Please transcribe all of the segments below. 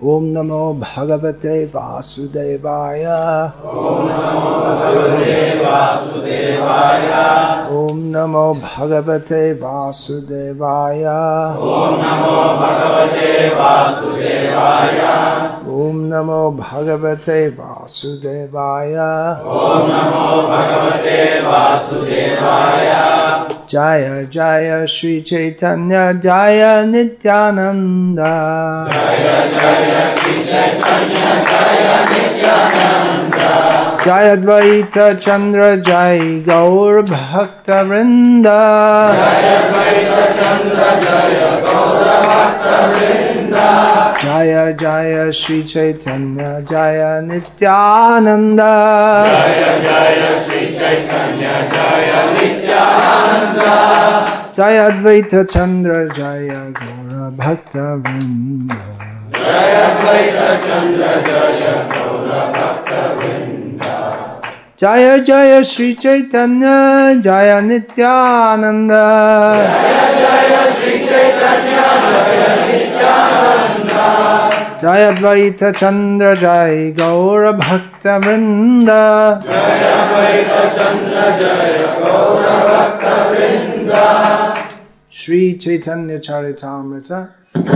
Om Namo Bhagavate Vasudevaya. Om Namo Bhagavate Vasudevaya. Om Namo Bhagavate Vasudevaya. Om Namo Bhagavate Vasudevaya. Om Namo Bhagavate Vasudevaya. Om Namo Bhagavate Vasudevaya. Jaya Jaya Shri Chaitanya Jaya Nityananda. Jaya Jaya Shri Chaitanya Jaya Nityananda. Jaya Dvaita Chandra Jai Gaur Bhakta Vrinda. Jaya Dvaita Chandra Jaya Gaur Bhakta Vrinda. Jaya Jaya Shri Chaitanya Jaya Nityananda. Jaya Jaya Shri Chaitanya Jaya Nityananda. Jaya Dvaita Chandra Jaya Gaur Bhakta Vrinda. Jaya Dvaita Chandra Jaya Gaur Bhakta Vrinda. Jaya Jaya Shri Chaitanya Jaya Nityananda. Jaya Jaya Shri Chaitanya Jaya Nityananda. Jaya Dvaita Chandra Jaya Gaur Bhakta Vrinda. Jaya Dvaita Chandra Jaya Gaur Bhakta Vrinda. Shri Chaitanya Charitamrita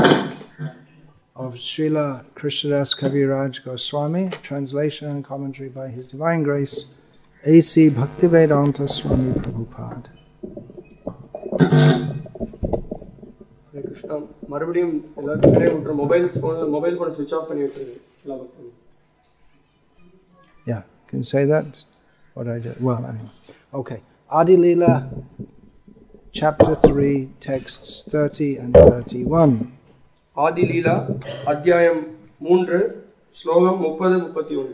of Srila Krishnadas Kaviraj Goswami, translation and commentary by His Divine Grace A.C. Bhaktivedanta Swami Prabhupada. Krishna மறுபடியும் எல்லாருக்கும் நிறைய விட்டுற mobile போன ஸ்விட்ச் of பண்ணி வச்சிருக்கேன் எல்லா பக்கமும். Yeah, can you say that? What I did? Well, anyway. Okay. Adi Leela, chapter 3, texts 30 and 31. ஆதி லீலா அத்தியாயம் 3 ஸ்லோகம் 30-31.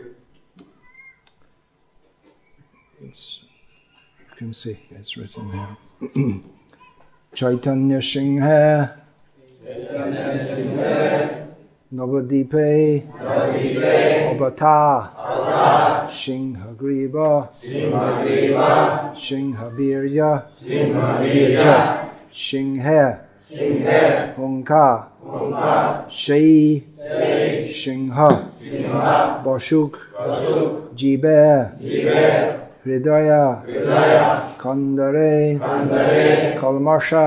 You can see it's written there. Chaitanya Singha Navadipe Obata Singha Griva Singha Virya Singha Hunka Shai Singha Bashuk Jibe Hridaya Kandare Kalmasha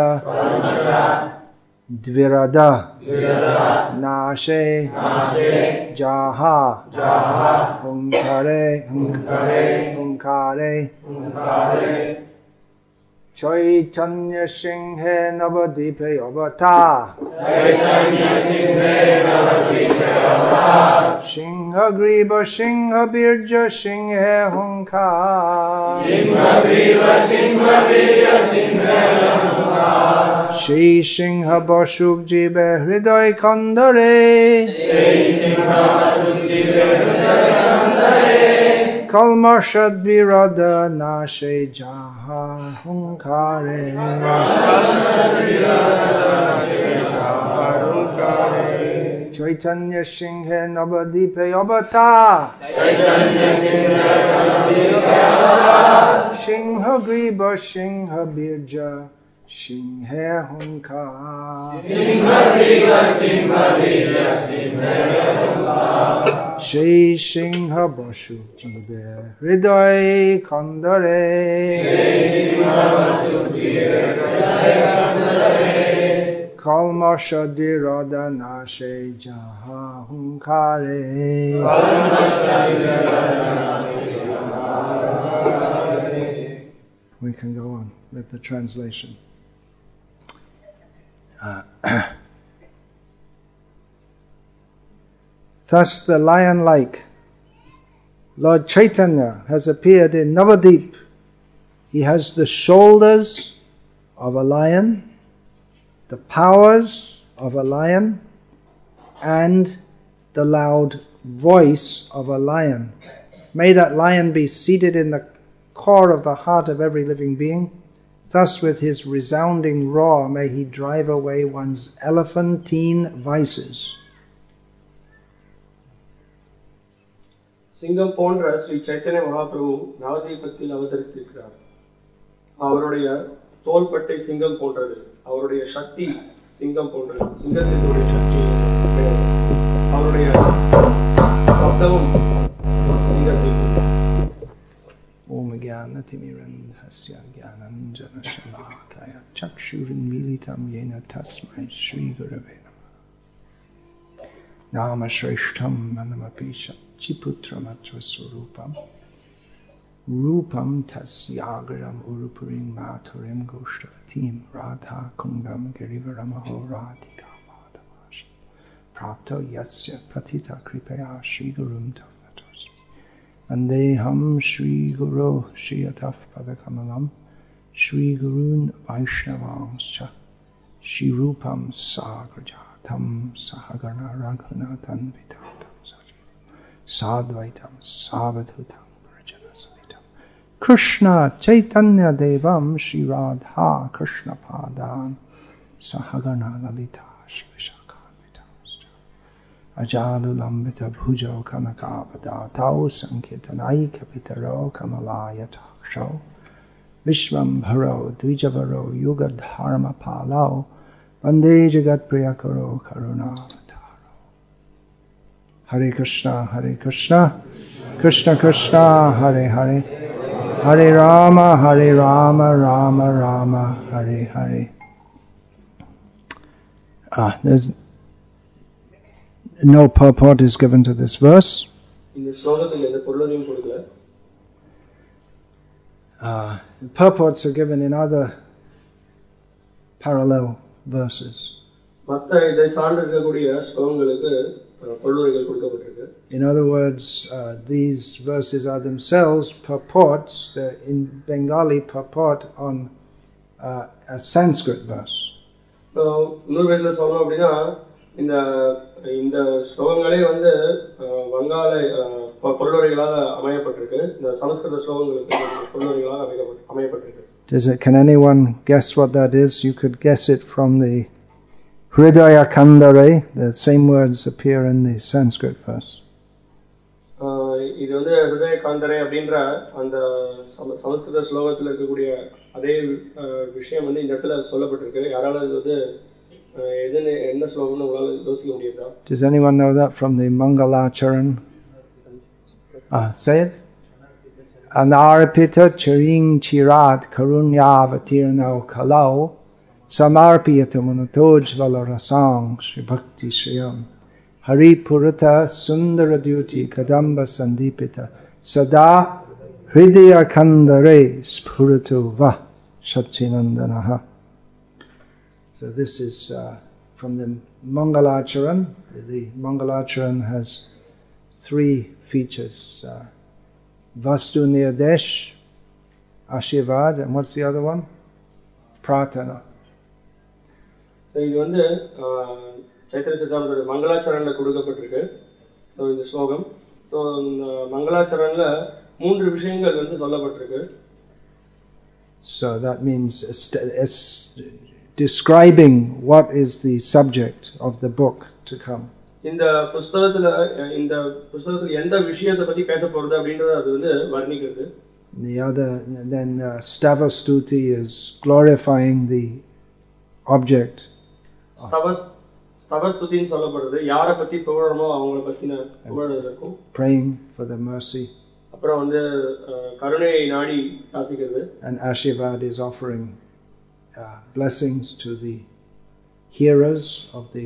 Dvirada Nashe Jaha Hunkare Chaitanya Singhe Navadipe Avata Singha Griba Singha Birja Singhe Hunka Shri Singha Bashuk Jibe Hriday Kandare Kalmashad Virada Nashe Jaha Hunkare Chaitanya Singhe Navadipe Abata Singha Griba Singha Birja Singhe Hunka Shri Singha Bashu Jibe Hriday Kandare Kalmashadi Radha Nashe Jaha Hunkare. We can go on with the translation. Thus the lion-like Lord Chaitanya has appeared in Navadip. He has the shoulders of a lion, the powers of a lion, and the loud voice of a lion. May that lion be seated in the core of the heart of every living being. Thus with his resounding roar may he drive away one's elephantine vices. சிங்கம் போன்ற ஸ்ரீ சைத்தன்ய மகாபிரபு நவதீபத்தில் அவதரித்திருக்கிறார். அவருடைய தோள்பட்டை சிங்கம் போன்றது, அவருடைய சக்தி சிங்கம் போன்றது, சிங்கத்தினுடைய சக்தி. அவருடைய அவருடைய சப்தமும் Om Jnanatimirandhasya Jnananjanashalakaya Chakshurinmilitam Yena Tasmai Shri Gurave Namah Nama Shreshtham Manamapi Chiputramatra Surupam Rupam Tasyagaram Urupurim Mathurim Goshtavatim Radha Kundam Girivaramaho Radhika Madhavash Prapto Yasya Patita Kripaya Shri Gurum Vandeham Shri Guru Shiyataf Padakamalam Shri Gurun Vaishnavanscha Shri Rupam Sagrajatam Sahagana Raghunathan Vitatam Sadvaitam Savadhutam Prajana Savitam Krishna Chaitanya Devam Shri Radha Krishna Padan Sahagana Lalita Shivishakha Ajalulambita bhujo kanakavadatau sankirtanai kapitaro kamalayataksho Vishvambharo dvijavaro yugadharma palau Vande jagat priyakaro karunavataro Hare Krishna Krishna Krishna Hare Hare Hare Rama Rama Rama Hare Hare. There's no purport is given to this verse. Purports are given in other parallel verses. In other words, these verses are themselves purports. They're in Bengali purport on a Sanskrit verse. இந்த ஸ்லோகங்களே வந்து வங்காள பொருளுரைகளாக அமையப்பட்டிருக்கு. இந்த சமஸ்கிருத ஸ்லோகங்களுக்கு பொருளுரைகளாக அமையப்பட்டிருக்கு. Can anyone guess what that is? You could guess it from the Hridaya Kandare. The same words appear in the Sanskrit verse. இது வந்து ஹிருதய காந்தரே அப்படின்ற அந்த சமஸ்கிருத ஸ்லோகத்தில் இருக்கக்கூடிய அதே விஷயம் வந்து இந்த இடத்துல சொல்லப்பட்டிருக்கு. யாரால இது வந்து Does anyone know that from the Mangalacharan? Say it. Anarpita charing chirat karunyavatirnau kalau samarpiyatamunatoj valarasang Shri Bhakti Shriyam Hari Purata Sundaradyuti Kadamba Sandipita Sada Hridaya Kandare Spuratu Va Satchinandanaha. So this is from the Mangalacharan. The Mangalacharan has three features. Vastu Nirdesh, Ashirvad, and what's the other one? Pratana. So இது வந்து Chaitanya Siddhamata Mangalacharanல கொடுக்கப்பட்டிருக்கு. So இந்த ஸ்லோகம். So Mangalacharanல மூன்று விஷயங்கள் வந்து சொல்லப்பட்டிருக்கு. So that means describing what is the subject of the book to come. இந்த புத்தகத்துல எந்த விஷயத்தை பத்தி பேச போறது அப்படிங்கறது அது வந்து வர்ணிக்கிறது. The other then Stava Stuti is glorifying the object. Stava Stuti ன்னு சொல்லப்படுது. யாரை பத்தி புகழறோமோ அவங்கள பத்தின புகழல் இருக்கும். Praying for the mercy. அப்புறம் வந்து கருணையை நாடி யாசிக்கிறது. And Ashirvad is offering blessings to the hearers of the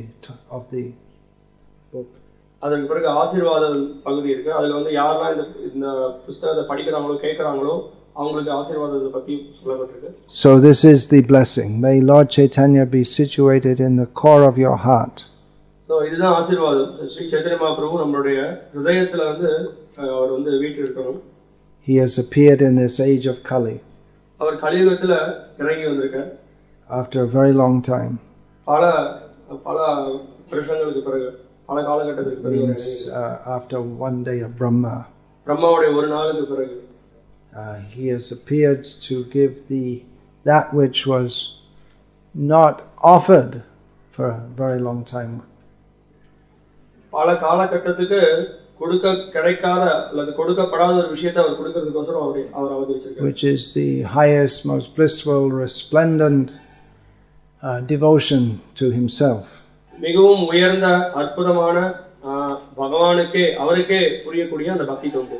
book. அதற்கு பிறகு ஆசீர்வாத பகுதி இருக்கு. அதுல வந்து யாரெல்லாம் இந்த புத்தகத்தை படிக்கிறாங்களோ கேட்கறாங்களோ அவங்களுக்கு ஆசீர்வாதத்தை பத்தி சொல்லப்பட்டிருக்கு. So this is the blessing. May Lord Chaitanya be situated in the core of your heart. So இதுதான் ஆசீர்வாதம். ஸ்ரீ சைத்தன்ய மகாபிரபு நம்மளுடைய ஹிருதயத்துல வந்து அவர் வந்து வீற்றிருக்கணும். He has appeared in this age of Kali. அவர் கலியுகத்துல இறங்கி வந்திருக்கார். After a very long time. பல வருஷங்களுக்கு பிறகு பல காலகட்டத்துக்கு பிறகு after one day of Brahma. பிரம்மாவுடைய ஒரு நாளுக்கு பிறகு he has appeared to give that which was not offered for a very long time. பல காலகட்டத்துக்கு கொடுக்க கிடைக்காத அல்லது கொடுக்கப்படாத ஒரு விஷயத்தை அவர் கொடுக்கிறதுக்கோசரம் அவர் அவதரிச்சிருக்கார். Which is the highest, most blissful, resplendent devotion to himself. மிகவும் உயர்ந்த அற்புதமான பகவானுக்கே அவருக்கே புரியக்கூடிய அந்த பக்தி தொண்டு.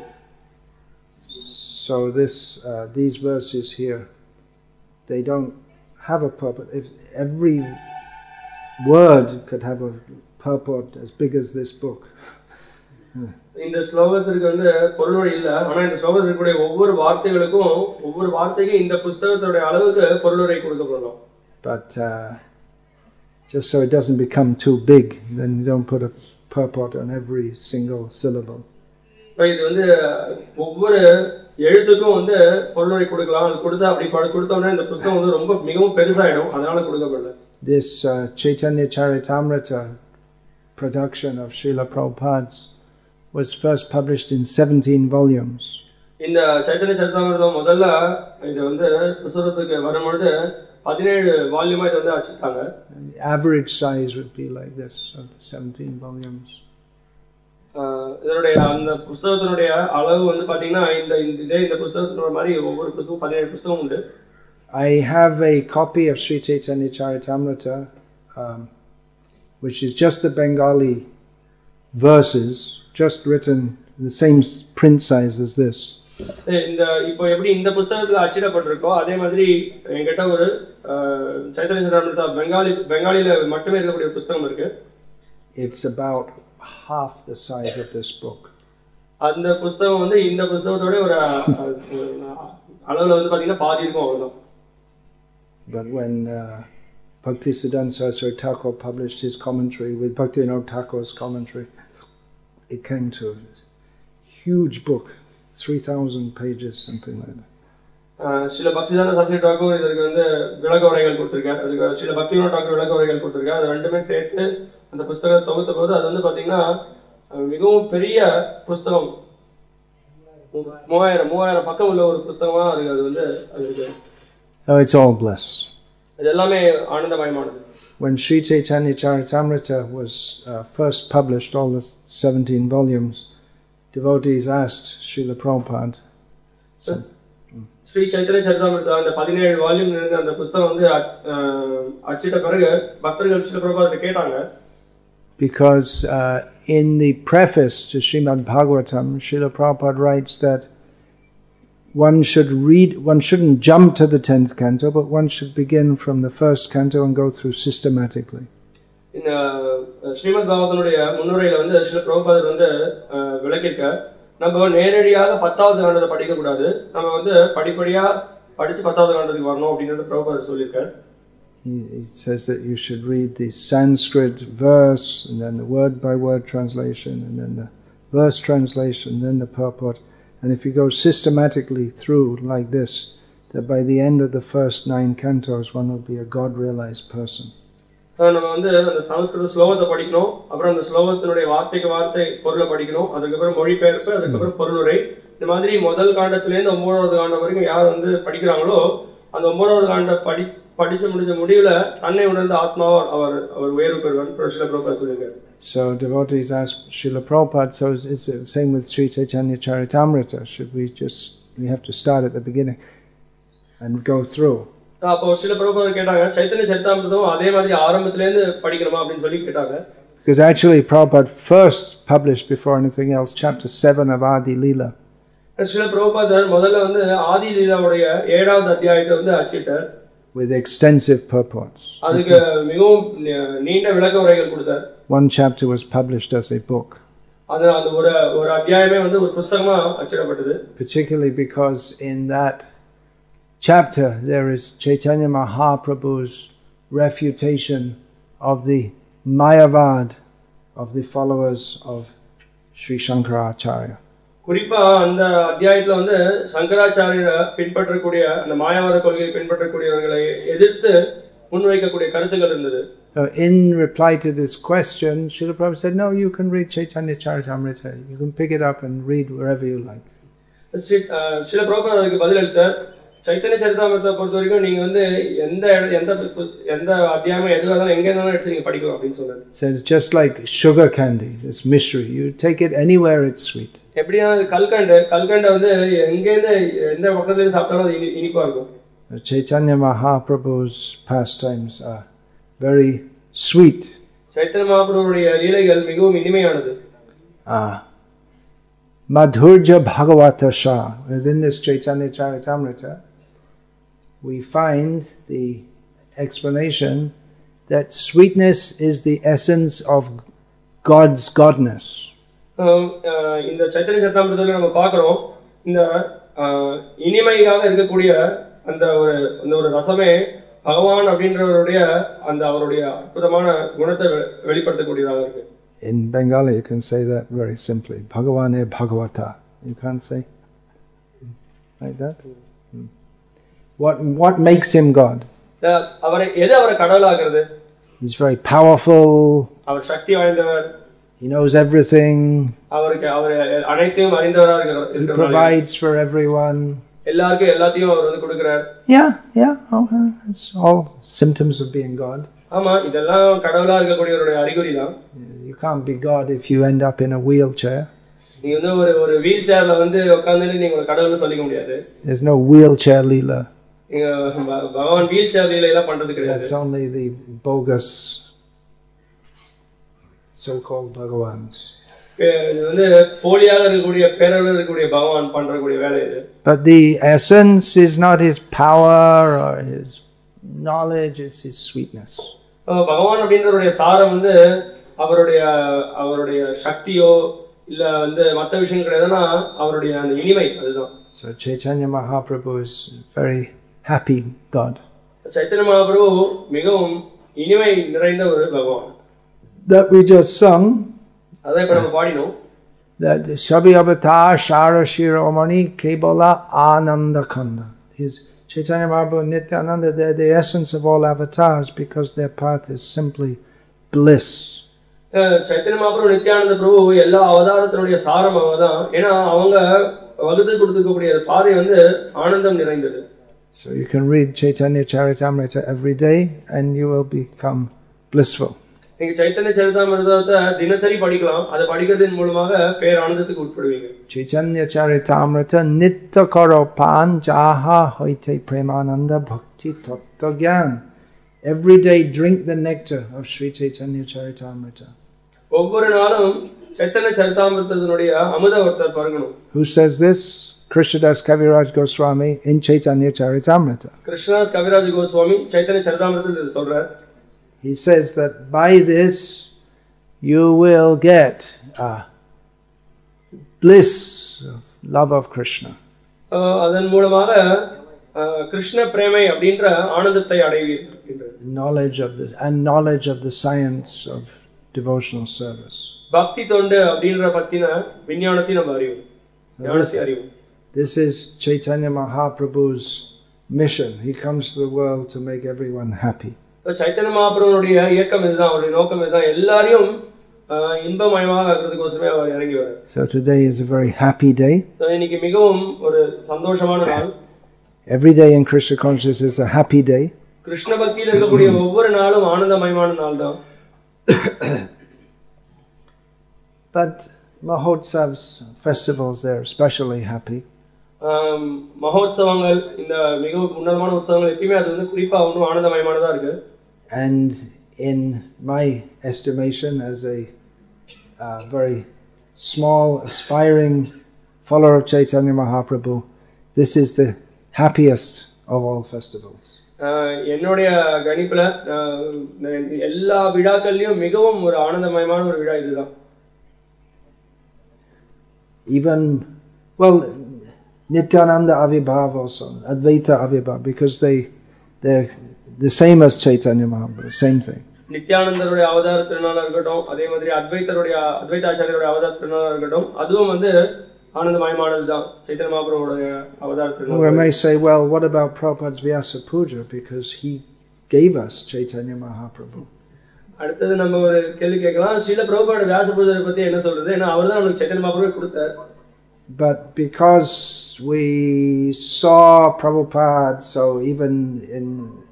So these verses here, they don't have a purport. If every word could have a purport as big as this book. இந்த ஸ்லோகத்திற்கு வந்து பொருள் இல்ல, ஆனா இந்த ஸ்லோகத்தில் கூடிய ஒவ்வொரு வார்த்தைகளுக்கும் ஒவ்வொரு வார்த்தைக்கும் இந்த புஸ்தகத்தோட அளவுக்கு பொருளுரை கொடுக்கப்படலாம். But just so it doesn't become too big, then you don't put a purport on every single syllable. இது வந்து ஒவ்வொரு எழுத்துக்கும் வந்து பொருளுரை கொடுக்கலாம். அது கொடுத்தா அப்படி கொடுத்தோம்னா இந்த புஸ்தகம் வந்து ரொம்ப மிகவும் பெருசாயிடும், அதனால கொடுக்கப்படல. This Chaitanya Charitamrita production of Srila Prabhupada's was first published in 17 volumes. இந்த சைத்தன்ய சரிதாமிர்தம் முதல்ல இது வந்து புஸ்தகத்துக்கு வரும்பொழுது 17 வால்யூமா இது வந்து அச்சிட்டாங்க. Average size would be like this, of the 17 volumes. இதனுடைய அந்த புஸ்தகத்தினுடைய அளவு வந்து பாத்தீங்கன்னா இந்த புஸ்தகத்தினோட மாதிரி ஒவ்வொரு புஸ்தகம் 17 புஸ்தகம் உண்டு. I have a copy of Sri Chaitanya Charitamrita, which is just the Bengali verses, just written the same print size as this. இந்த இப்போ எப்படி இந்த புஸ்தகத்துல அச்சிடப்பட்டிருக்கோ அதே மாதிரி என்கிட்ட ஒரு சைத்தன்ய சரிதாமிர்தா பெங்காலில மட்டுமே இருக்கக்கூடிய புஸ்தகம் இருக்கு. It's about half the size of this book. அந்த புஸ்தகம் வந்து இந்த புஸ்தகத்தோட ஒரு அளவுல வந்து பாத்தீங்கன்னா பாதி இருக்கும் அவ்வளவுதான். But when Bhaktisiddhanta Saraswati Thakur published his commentary with Bhaktivinoda Thakur's commentary, it came to a huge book, 3,000 pages, something like that. Srila பக்திசித்தாந்த Saraswati Thakur இதற்கு வந்து விளக்க உரைகள் கொடுத்திருக்காரு. அதுக்கு ஸ்ரீல பக்திவினோத டாக்கூர் விளக்க உரைகள் கொடுத்திருக்காரு. அது ரெண்டுமே சேர்த்து அந்த புஸ்தகத்தை தொகுத்த போது அது வந்து பாத்தீங்கன்னா மிகவும் பெரிய புஸ்தகம், 3000 பக்கம் உள்ள ஒரு புஸ்தகமா அது வந்து அது இருக்கு. Oh, it's all bliss. இது எல்லாமே ஆனந்தமயமானது. When Sri Chaitanya Charitamrita was first published, all the 17 volumes, devotees asked Srila Prabhupada. Sri Chaitanya Charitamrita அந்த 17 வால்யூம் இருந்த அந்த புஸ்தகம் வந்து அச்சிட்ட பிறகு பக்தர்கள் Srila Prabhupada கேட்டாங்க. Because in the preface to Srimad Bhagavatam, Srila Prabhupada writes that one shouldn't jump to the 10th canto, but one should begin from the first canto and go through systematically. இந்த ஸ்ரீமத் பாகவதனுடைய முன்னுரையில வந்து Srila Prabhupada வந்து விளக்கிருக்க, நம்ம நேரடியாக 10வது காண்டத்தை படிக்க கூடாது, நம்ம வந்து படிப்படியா படிச்சு 10வது காண்டத்துக்கு வரணும் அப்படிங்கறது Prabhupada சொல்லிருக்கார். He says that you should read the Sanskrit verse and then the word by word translation and then the verse translation and then the purport. And if you go systematically through like this, that by the end of the first 9 cantos one will be a God-realized person. நம்ம வந்து அந்த சமஸ்கிருத ஸ்லோகத்தை படிக்கணும், அப்புறம் அந்த ஸ்லோகத்தினுடைய வார்த்தைக்கு வார்த்தை பொருளை படிக்கணும், அதுக்கப்புறம் மொழிபெயர்ப்பு, அதுக்கப்புறம் பொருளுரை. இந்த மாதிரி முதல் காண்டத்திலேருந்து 9வது காண்டம் வரைக்கும் யார் வந்து படிக்கிறாங்களோ அந்த 9வது காண்ட படிச்சு முடிஞ்ச முடிவுல தன்னை உணர்ந்த ஆத்மாவா அவர் உயர்வு பெறுவார். Srila Prabhupada சொல்லிருக்காரு. So devotees ask Srila Prabhupada, so it's the same with Sri Chaitanya Charitamrita. We have to start at the beginning and go through. அப்போ Srila Prabhupada கேட்டாங்க, சைத்தன்ய சரிதாமிர்தம் அதே மாதிரி ஆரம்பத்துல இருந்து படிக்கணுமா அப்படின்னு சொல்லி கேட்டாங்க. Because actually Prabhupada first published before anything else chapter 7 of Adi Leela. Srila Prabhupada முதல்ல வந்து ஆதி லீலாவுடைய 7வது அத்தியாயத்தை வந்து அச்சிட்டார். With extensive purports. அதுக்கு மிகவும் நீண்ட விளக்க உரைகள் கொடுத்தார். One chapter was published as a book. அது அந்த ஒரு அத்தியாயமே வந்து ஒரு புத்தகமா அச்சிடப்பட்டது. Particularly because in that chapter there is Chaitanya Mahaprabhu's refutation of the Mayavad of the followers of Sri Shankaracharya. குறிப்பா அந்த அத்தியாயத்துல வந்து சங்கராச்சாரியரை பின்பற்றக்கூடிய அந்த மாயாவாத கொள்கையை பின்பற்றக்கூடியவர்களை எதிர்த்து முன்வைக்கக்கூடிய கருத்துக்கள் இருந்தது. In reply to this question, Srila Prabhupada said, "No, you can read Chaitanya Charitamrita. You can pick it up and read wherever you like." Srila Prabhupada அதுக்கு பதில் அளித்தார், சைத்தன்ய சரிதாமிர்தத்தை பொறுத்த வரைக்கும் நீங்க வந்து எந்த அத்தியாயம் எதுவாக இருந்தாலும் எங்க இருந்தாலும் எடுத்து நீங்க படிக்கலாம் அப்படின்னு சொன்னார். So it's just like sugar candy, this mystery. You take it anywhere, it's sweet. எப்படியா கல்கண்டை வந்து எந்த பக்கத்துல சாப்பிட்டாலும் அது இனிப்பா இருக்கும். Chaitanya Mahaprabhu's pastimes are very sweet, Chaitanya மகாபிரபுவுடைய லீலைகள் மிகவும் இனிமையானது. Madhurja Bhagavata Sha. Within this Chaitanya Charitamrita, we find the explanation that sweetness is the essence of God's godness. இந்த சைத்தன்ய சரிதாமிரதத்துல நம்ம பார்க்கிறோம், இந்த இனிமையாக இருக்கக்கூடிய அந்த ஒரு ரசமே பகவான் அப்படின்றவருடைய அந்த அவருடைய அற்புதமான குணத்தை வெளிப்படுத்தக்கூடியதாக இருக்கு. In Bengali, you can say that very simply. Bhagavane Bhagavata. You can't say like that. What makes him God? எது அவரை கடவுளாகிறது? He's very powerful. அவர் சக்தி வாய்ந்தவர். He knows everything. அவர் அனைத்தையும் அறிந்தவராக இருக்கிறார். He provides for everyone. எல்லாருக்கும் எல்லாத்தையும் அவர் கொடுக்கிறார். Yeah. Okay. It's all symptoms of being God. ஆமா, இதெல்லாம் கடவுளா இருக்கக்கூடியவருடைய அறிகுறி தான். You can't be God if you end up in a wheelchair. நீங்க ஒரு வீல் சேர்ல உட்கார்ந்து நீங்க ஒரு கடவுள்னு சொல்லிக்க முடியாது. There's no wheelchair leela. பகவான் வீல் சேர் லீலையெல்லாம் பண்றது கிடையாது. That's only the bogus so-called Bhagavans. இது போலியாக இருக்கக்கூடிய பேரளவில் இருக்கக்கூடிய பகவான் பண்றக்கூடிய வேலை இது. But the essence is not his power or his knowledge, it's his sweetness. பகவான் அப்படின்றவருடைய சாரம் அவருடைய சக்தியோ இல்ல மற்ற விஷயம் கிடையாதுன்னா அவருடைய அந்த இனிமை அதுதான். So Chaitanya Mahaprabhu is very happy God. Chaitanya Mahaprabhu மிகவும் இனிமை நிறைந்த ஒரு பகவான். That we just sung. அதை இப்ப நம்ம பாடினோம். That Shabi Avatar Shara Shiromani Kebala Ananda Kanda. His Chaitanya Mahaprabhu Nityananda, they're the essence of all avatars because their path is simply bliss. Chaitanya Mahaprabhu Nityananda பிரபு எல்லா அவதாரத்தினுடைய சாரம் அவதான். ஏன்னா அவங்க வகுத்து கொடுத்துக்கூடிய பாதை ஆனந்தம் நிறைந்தது. So you can read Chaitanya Charitamrita every day and you will become blissful. நீங்க சைத்தன்ய சரிதாமிரதத்தை தினசரி படிக்கலாம். அதை படிக்கிறதன் மூலமாக பேர் ஆனந்தத்துக்கு உட்படுவீங்க. Chaitanya Charitamrita Nitya Karo Pan Jaha Hoite Premananda Bhakti Tattva Gyan. Every day drink the nectar of Sri Chaitanya Charitamrita. ஒவ்வொரு நாளும் சைத்தன்ய சரிதாமிரதத்தினுடைய அமுதத்தை பருகணும். Who says this? Krishnadas Kaviraj Goswami in Chaitanya Charitamrita. Krishnadas Kaviraj Goswami Chaitanya Charitamrita சொல்றார். He says that by this you will get bliss, love of Krishna. அதன் மூலமாக கிருஷ்ண பிரேமை அப்படின்ற ஆனந்தத்தை அடைவீர்கள். knowledge of the science of devotional service. பக்தி தொண்டு அப்படின்ற பத்தின விஞ்ஞானத்தை நம்ம அறிவோம். ஞானத்தை அறிவோம். This is Chaitanya Mahaprabhu's mission. He comes to the world to make everyone happy. Chaitanya மகாபிரபுவுடைய இயக்கம் இதுதான், அவருடைய நோக்கம் இதுதான், எல்லாரையும் இன்பமயமாக ஆக்குறதுக்கோசமே அவர் இறங்கி வரார். So today is a very happy day. So இன்னைக்கு மிகவும் ஒரு சந்தோஷமான நாள். Every day in Krishna consciousness is a happy day. Krishna பக்தியில் இருக்கக்கூடிய ஒவ்வொரு நாளும் ஆனந்தமயமான நாள் தான். But Mahotsavs, festivals, they're especially happy. மகோத்சவங்கள் இந்த மிகவும் உன்னதமான உற்சவங்கள் எப்பயுமே அது குறிப்பா ஆனந்தமயமானதா இருக்கு. And in my estimation as a very small aspiring follower of Chaitanya Mahaprabhu, this is the happiest of all festivals. என்னுடைய கணிப்புல எல்லா விழாக்கள்லயும் மிகவும் ஒரு ஆனந்தமயமான ஒரு விழா இதுதான். Even Nityananda Avibhav also, Advaita Avibhav, because they're the same as Chaitanya Mahaprabhu, same thing. நித்யானந்தருடைய அவதார திருநாளா இருக்கட்டும், அதே மாதிரி அத்வைதாச்சாரியருடைய அவதார திருநாளா இருக்கட்டும், அதுவும் ஆனந்தமயமானதுதான் சைத்தன்ய மகாபிரபுவுடைய அவதார திருநாள். We may say, well, what about Prabhupada's Vyasa Puja, because he gave us Chaitanya Mahaprabhu. அடுத்தது நம்ம ஒரு கேள்வி கேட்கலாம், ஸ்ரீல பிரபுபாத வியாச பூஜை பத்தி என்ன சொல்றது? ஏன்னா அவர்தான் நமக்கு சைத்தன்ய மகாபிரபு கொடுத்தார். But because we saw Prabhupada, so even in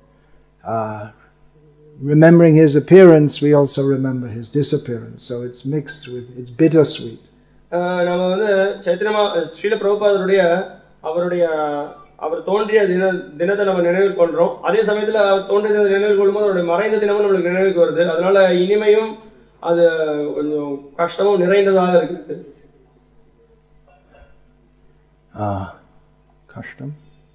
remembering his appearance, we also remember his disappearance. So it's mixed with, it's bittersweet. நம்ம ஸ்ரீல பிரபுபாதருடைய அவருடைய அவர் தோன்றிய தினத்தை நம்ம நினைவில் கொள்றோம். அதே சமயத்துல அவர் தோன்றிய தினத்தை நினைவில் கொள்ளும்போது அவருடைய மறைந்த தினமும் நம்மளுக்கு நினைவுக்கு வருது. அதனால இனிமையும் அது கொஞ்சம் கஷ்டமும் நிறைந்ததாக இருக்குது. கஷ்டம்,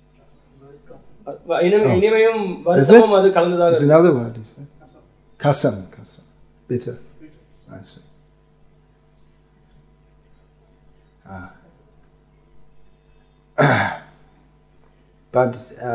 இனிமையும் வருத்தமும் அது கலந்ததாக இருக்கு. another word, is it? Kasam, bitter. I see. But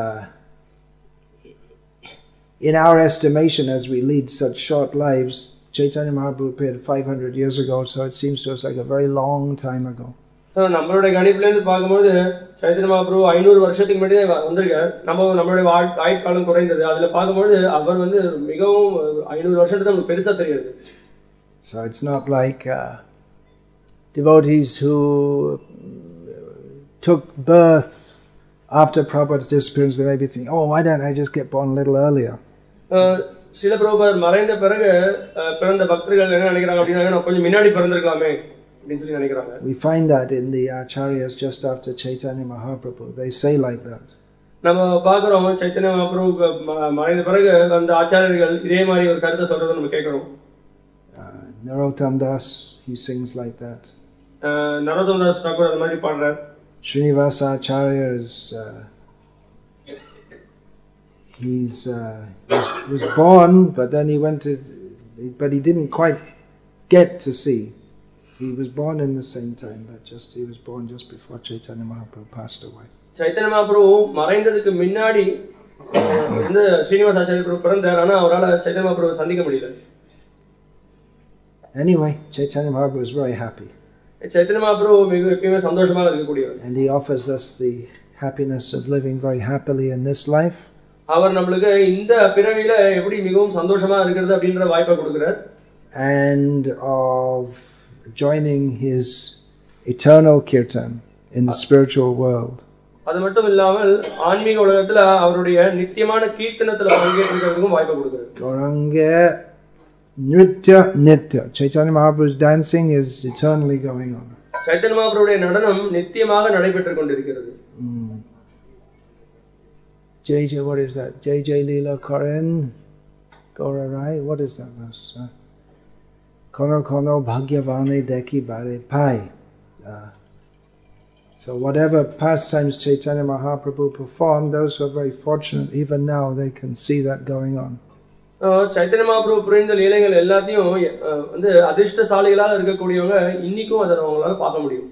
in our estimation, as we lead such short lives, Chaitanya Mahaprabhu appeared 500 years ago, so it seems to us like a very long time ago. நம்மளுடைய கணிப்புல இருந்து பார்க்கும்போது சைத்தன்ய மகாபிரபு 500 வருஷத்துக்கு முன்னாடியே வந்திருக்கார். நம்மளுடைய ஆயுட்காலம் குறைந்தது. அதுல பார்க்கும்போது அவர் வந்து மிகவும் 500 வருஷத்துக்கு நமக்கு பெருசா தெரியுது. So it's not like devotees who took birth after Prabhupada's disappearance. They may be thinking, oh, why don't I just get born a little earlier? Srila பிரபுபாதர் மறைந்த பிறகு பிறந்த பக்தர்கள் என்ன நினைக்கிறாங்க அப்படின்னா, நான் கொஞ்சம் முன்னாடி பிறந்திருக்கலாமே அப்படின்னு சொல்லி நினைக்கிறாங்க. We find that in the acharyas just after Chaitanya Mahaprabhu. They say like that. நம்ம பார்க்கிறோம் சைத்தன்ய மகாபிரபு மறைந்த பிறகு அந்த ஆச்சாரியர்கள் இதே மாதிரி ஒரு கருத்தை சொல்றதை நம்ம கேட்கிறோம். Narottam Das, he sings like that. Narottam Das Thakur அது மாதிரி பாடுறார். Srinivasa Acharya is he was born, but then but he didn't quite get to see. He was born in the same time, but he was born just before Chaitanya Mahaprabhu passed away. Chaitanya Mahaprabhu மறைந்ததுக்கு முன்னாடி வந்து ஸ்ரீனிவாச ஆச்சாரிய பிரபு பிறந்தார். ஆனா அவரால Chaitanya Mahaprabhu சந்திக்க முடியல. Anyway, Chaitanya Mahaprabhu is very happy. Chaitanya Mahaprabhu எப்பவுமே சந்தோஷமாக இருக்கக்கூடியவர். And he offers us the happiness of living very happily in this life. அவர் நமக்கு இந்த பிறவியில எப்படி மிகவும் சந்தோஷமா இருக்கிறது அப்படிங்கற வாய்ப்பை கொடுக்கிறார். And of joining his eternal kirtan in the spiritual world. அது மட்டும் இல்லாமல் ஆன்மீக உலகத்துல அவருடைய நித்தியமான கீர்த்தனத்துல பங்கேற்கிறதுக்கும் வாய்ப்பை கொடுக்கிறார். Gauranga Nitya. Chaitanya Mahaprabhu's dancing is eternally going on. Chaitanya Mahaprabhuடைய நடனம் நித்தியமாக நடைபெற்றுக் கொண்டிருக்கிறது. JJ, what is that? JJ Leela Karen Gaura Rai. What is that verse? Kono kono bhagyavane deki bare pai. So whatever pastimes Chaitanya Mahaprabhu performed, those who are very fortunate, even now they can see that going on. Chaitanya Mahaprabhu புரிந்த லீலைகள் எல்லாத்தையும் வந்து அதிர்ஷ்டசாலிகளாக இருக்கக்கூடியவங்க இன்னைக்கும் அதை அவங்களால பார்க்க முடியும்.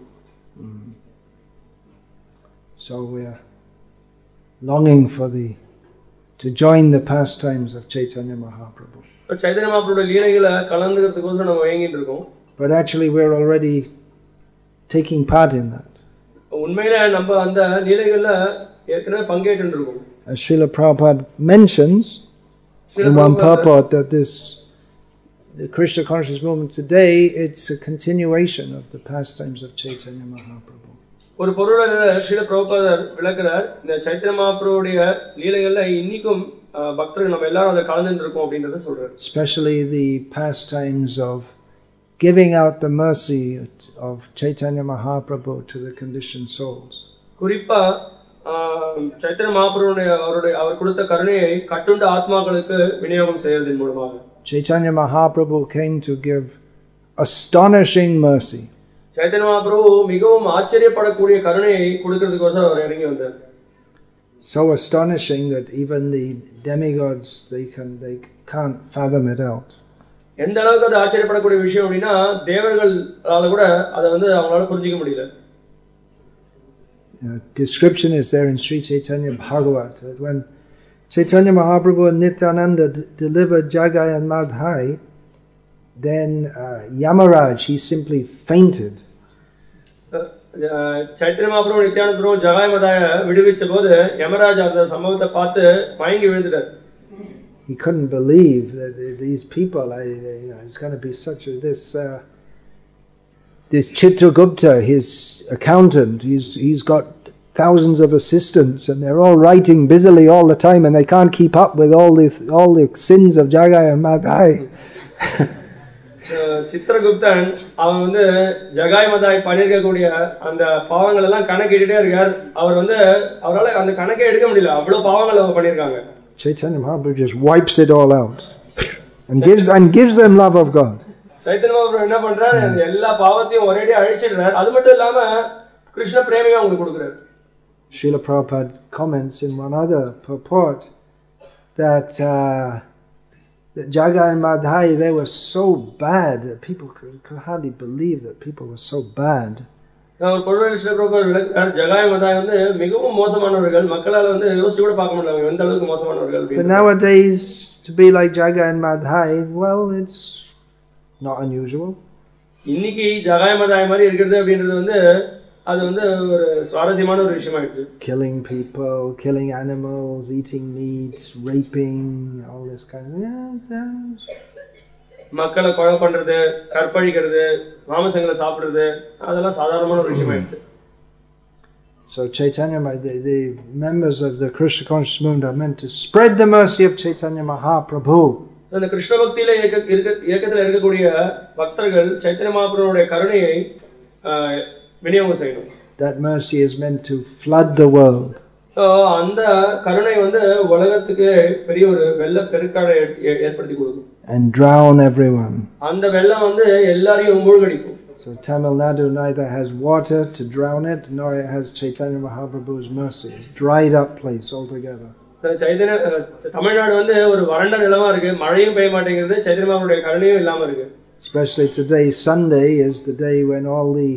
So we are longing to join the pastimes of Chaitanya Mahaprabhu. Chaitanya மகாபிரபுடைய லீலைகளை கலந்துக்கிறதுக்கோசரம் நம்ம ஏங்கிட்டு இருக்கோம். But actually we are already taking part in that. உண்மையில நம்ம அந்த லீலைகள்ல ஏற்கனவே பங்கேற்று இருக்கோம். As Srila Prabhupada mentions in one purport that the Krishna consciousness movement today, it's a continuation of the pastimes of Chaitanya Mahaprabhu. ஒரு பொருளை ஸ்ரீல பிரபுபாதர் விளக்குறார். இந்த சைத்தன்ய மகாபிரபுடைய லீலைகள்ல இன்னைக்கும் பக்தர்கள் நம்ம எல்லாரும் அதை கலந்துட்டு இருக்கோம் அப்படின்றத சொல்றார். Especially the pastimes of giving out the mercy of Chaitanya Mahaprabhu to the conditioned souls. குறிப்பா சைத்தன்ய மகாபிரபுடைய அவர் கொடுத்த கருணையை கட்டுண்ட ஆத்மாக்களுக்கு விநியோகம் செய்யறதன் மூலமாக. Chaitanya Mahaprabhu came to give astonishing mercy. Chaitanya Mahaprabhu மிகவும் ஆச்சரியப்படக்கூடிய கருணையை கொடுக்கிறதுக்கோசரம் அவர் இறங்கி வந்தார். So astonishing that even the demigods they can't fathom it out. எந்த அளவுக்கு அது ஆச்சரியப்படக்கூடிய விஷயம் அப்படின்னா தேவர்களால கூட அதை வந்து அவங்களால புரிஞ்சிக்க முடியல. Description is there in Sri Chaitanya Bhagavat that when Chaitanya Mahaprabhu and Nityananda delivered Jagai and Madhai, then Yamaraj, he simply fainted. Chaitanya Mahaprabhu Nityananda Prabhu Jagai Madhaya விடுவிச்ச போது யமராஜ் அந்த சம்பவத்தை பார்த்து மயங்கி விழுந்துட்டார். He couldn't believe that these people, it's going to be such this Chitragupta, his accountant, he's got thousands of assistants and they're all writing busily all the time and they can't keep up with all the sins of Jagai and Madhai. Chitragupta அவன் வந்து ஜகாய் மதாய் பண்ணிருக்கக்கூடிய அந்த பாவங்கள் எல்லாம் கணக்கிட்டே இருக்கார். அவர் வந்து அவரால் அந்த கணக்கே எடுக்க முடியல, அவ்வளவு பாவங்கள் அவங்க பண்ணிருக்காங்க. Chaitanya Mahaprabhu just wipes it all out and gives them love of God. Chaitanya Mahaprabhu என்ன பண்றாரு, அந்த எல்லா பாவத்தையும் ஒரேடியா அழிச்சிடுறாரு. அது மட்டும் இல்லாம கிருஷ்ண பிரேமையும் அவங்களுக்கு கொடுக்கிறார். Srila Prabhupada comments in one other purport that Jagai and Madhai, they were so bad that people could hardly believe that people were so bad. ஒரு பொருள் ஸ்ரீல பிரபுபாத் விளக்குறார், ஜகாய் மதாய் வந்து மிகவும் மோசமானவர்கள், மக்களால் வந்து யோசிச்சு கூட பார்க்க முடியல எந்த அளவுக்கு மோசமானவர்கள். But nowadays to be like Jagai and Madhai, well, it's not unusual. இன்னைக்கு ஜகாய் மதாய் மாதிரி இருக்கிறது அப்படின்றது வந்து அது வந்து ஒரு சுவாரஸ்யமான ஒரு விஷயம் ஆயிடுச்சு. Killing people, killing animals, eating meat, raping, all this kind of things. மக்களை கொலை பண்றது, கற்பழிக்கிறது, மாமிசங்களை சாப்பிடுறது, அதெல்லாம் சாதாரணமான ஒரு விஷயம் ஆயிடுச்சு. So Chaitanya, the members of the Krishna conscious movement are meant to spread the mercy of Chaitanya Mahaprabhu. அந்த கிருஷ்ண பக்தியில இயக்கத்தில் இருக்கக்கூடிய பக்தர்கள் சைத்தன்ய மகாபிரபுவுடைய கருணையை விநியோகம் செய்யணும். That mercy is meant to flood the world. அந்த கருணை வந்து உலகத்துக்கு பெரிய ஒரு வெள்ள பெருக்காடை ஏற்படுத்தி கொடுக்கும். And drown everyone. அந்த வெள்ளம் வந்து எல்லாரையும் மூழ்கடிக்கும். So Tamil Nadu neither has water to drown it, nor it has Chaitanya Mahaprabhu's mercy. It's dried up place altogether. Tamil Nadu வந்து ஒரு வறண்ட நிலமா இருக்கு, மழையும் பெய்ய மாட்டேங்கிறது, சைத்தன்ய மகாபிரபுவுடைய கருணையும் இல்லாம இருக்கு. Especially today, Sunday is the day when all the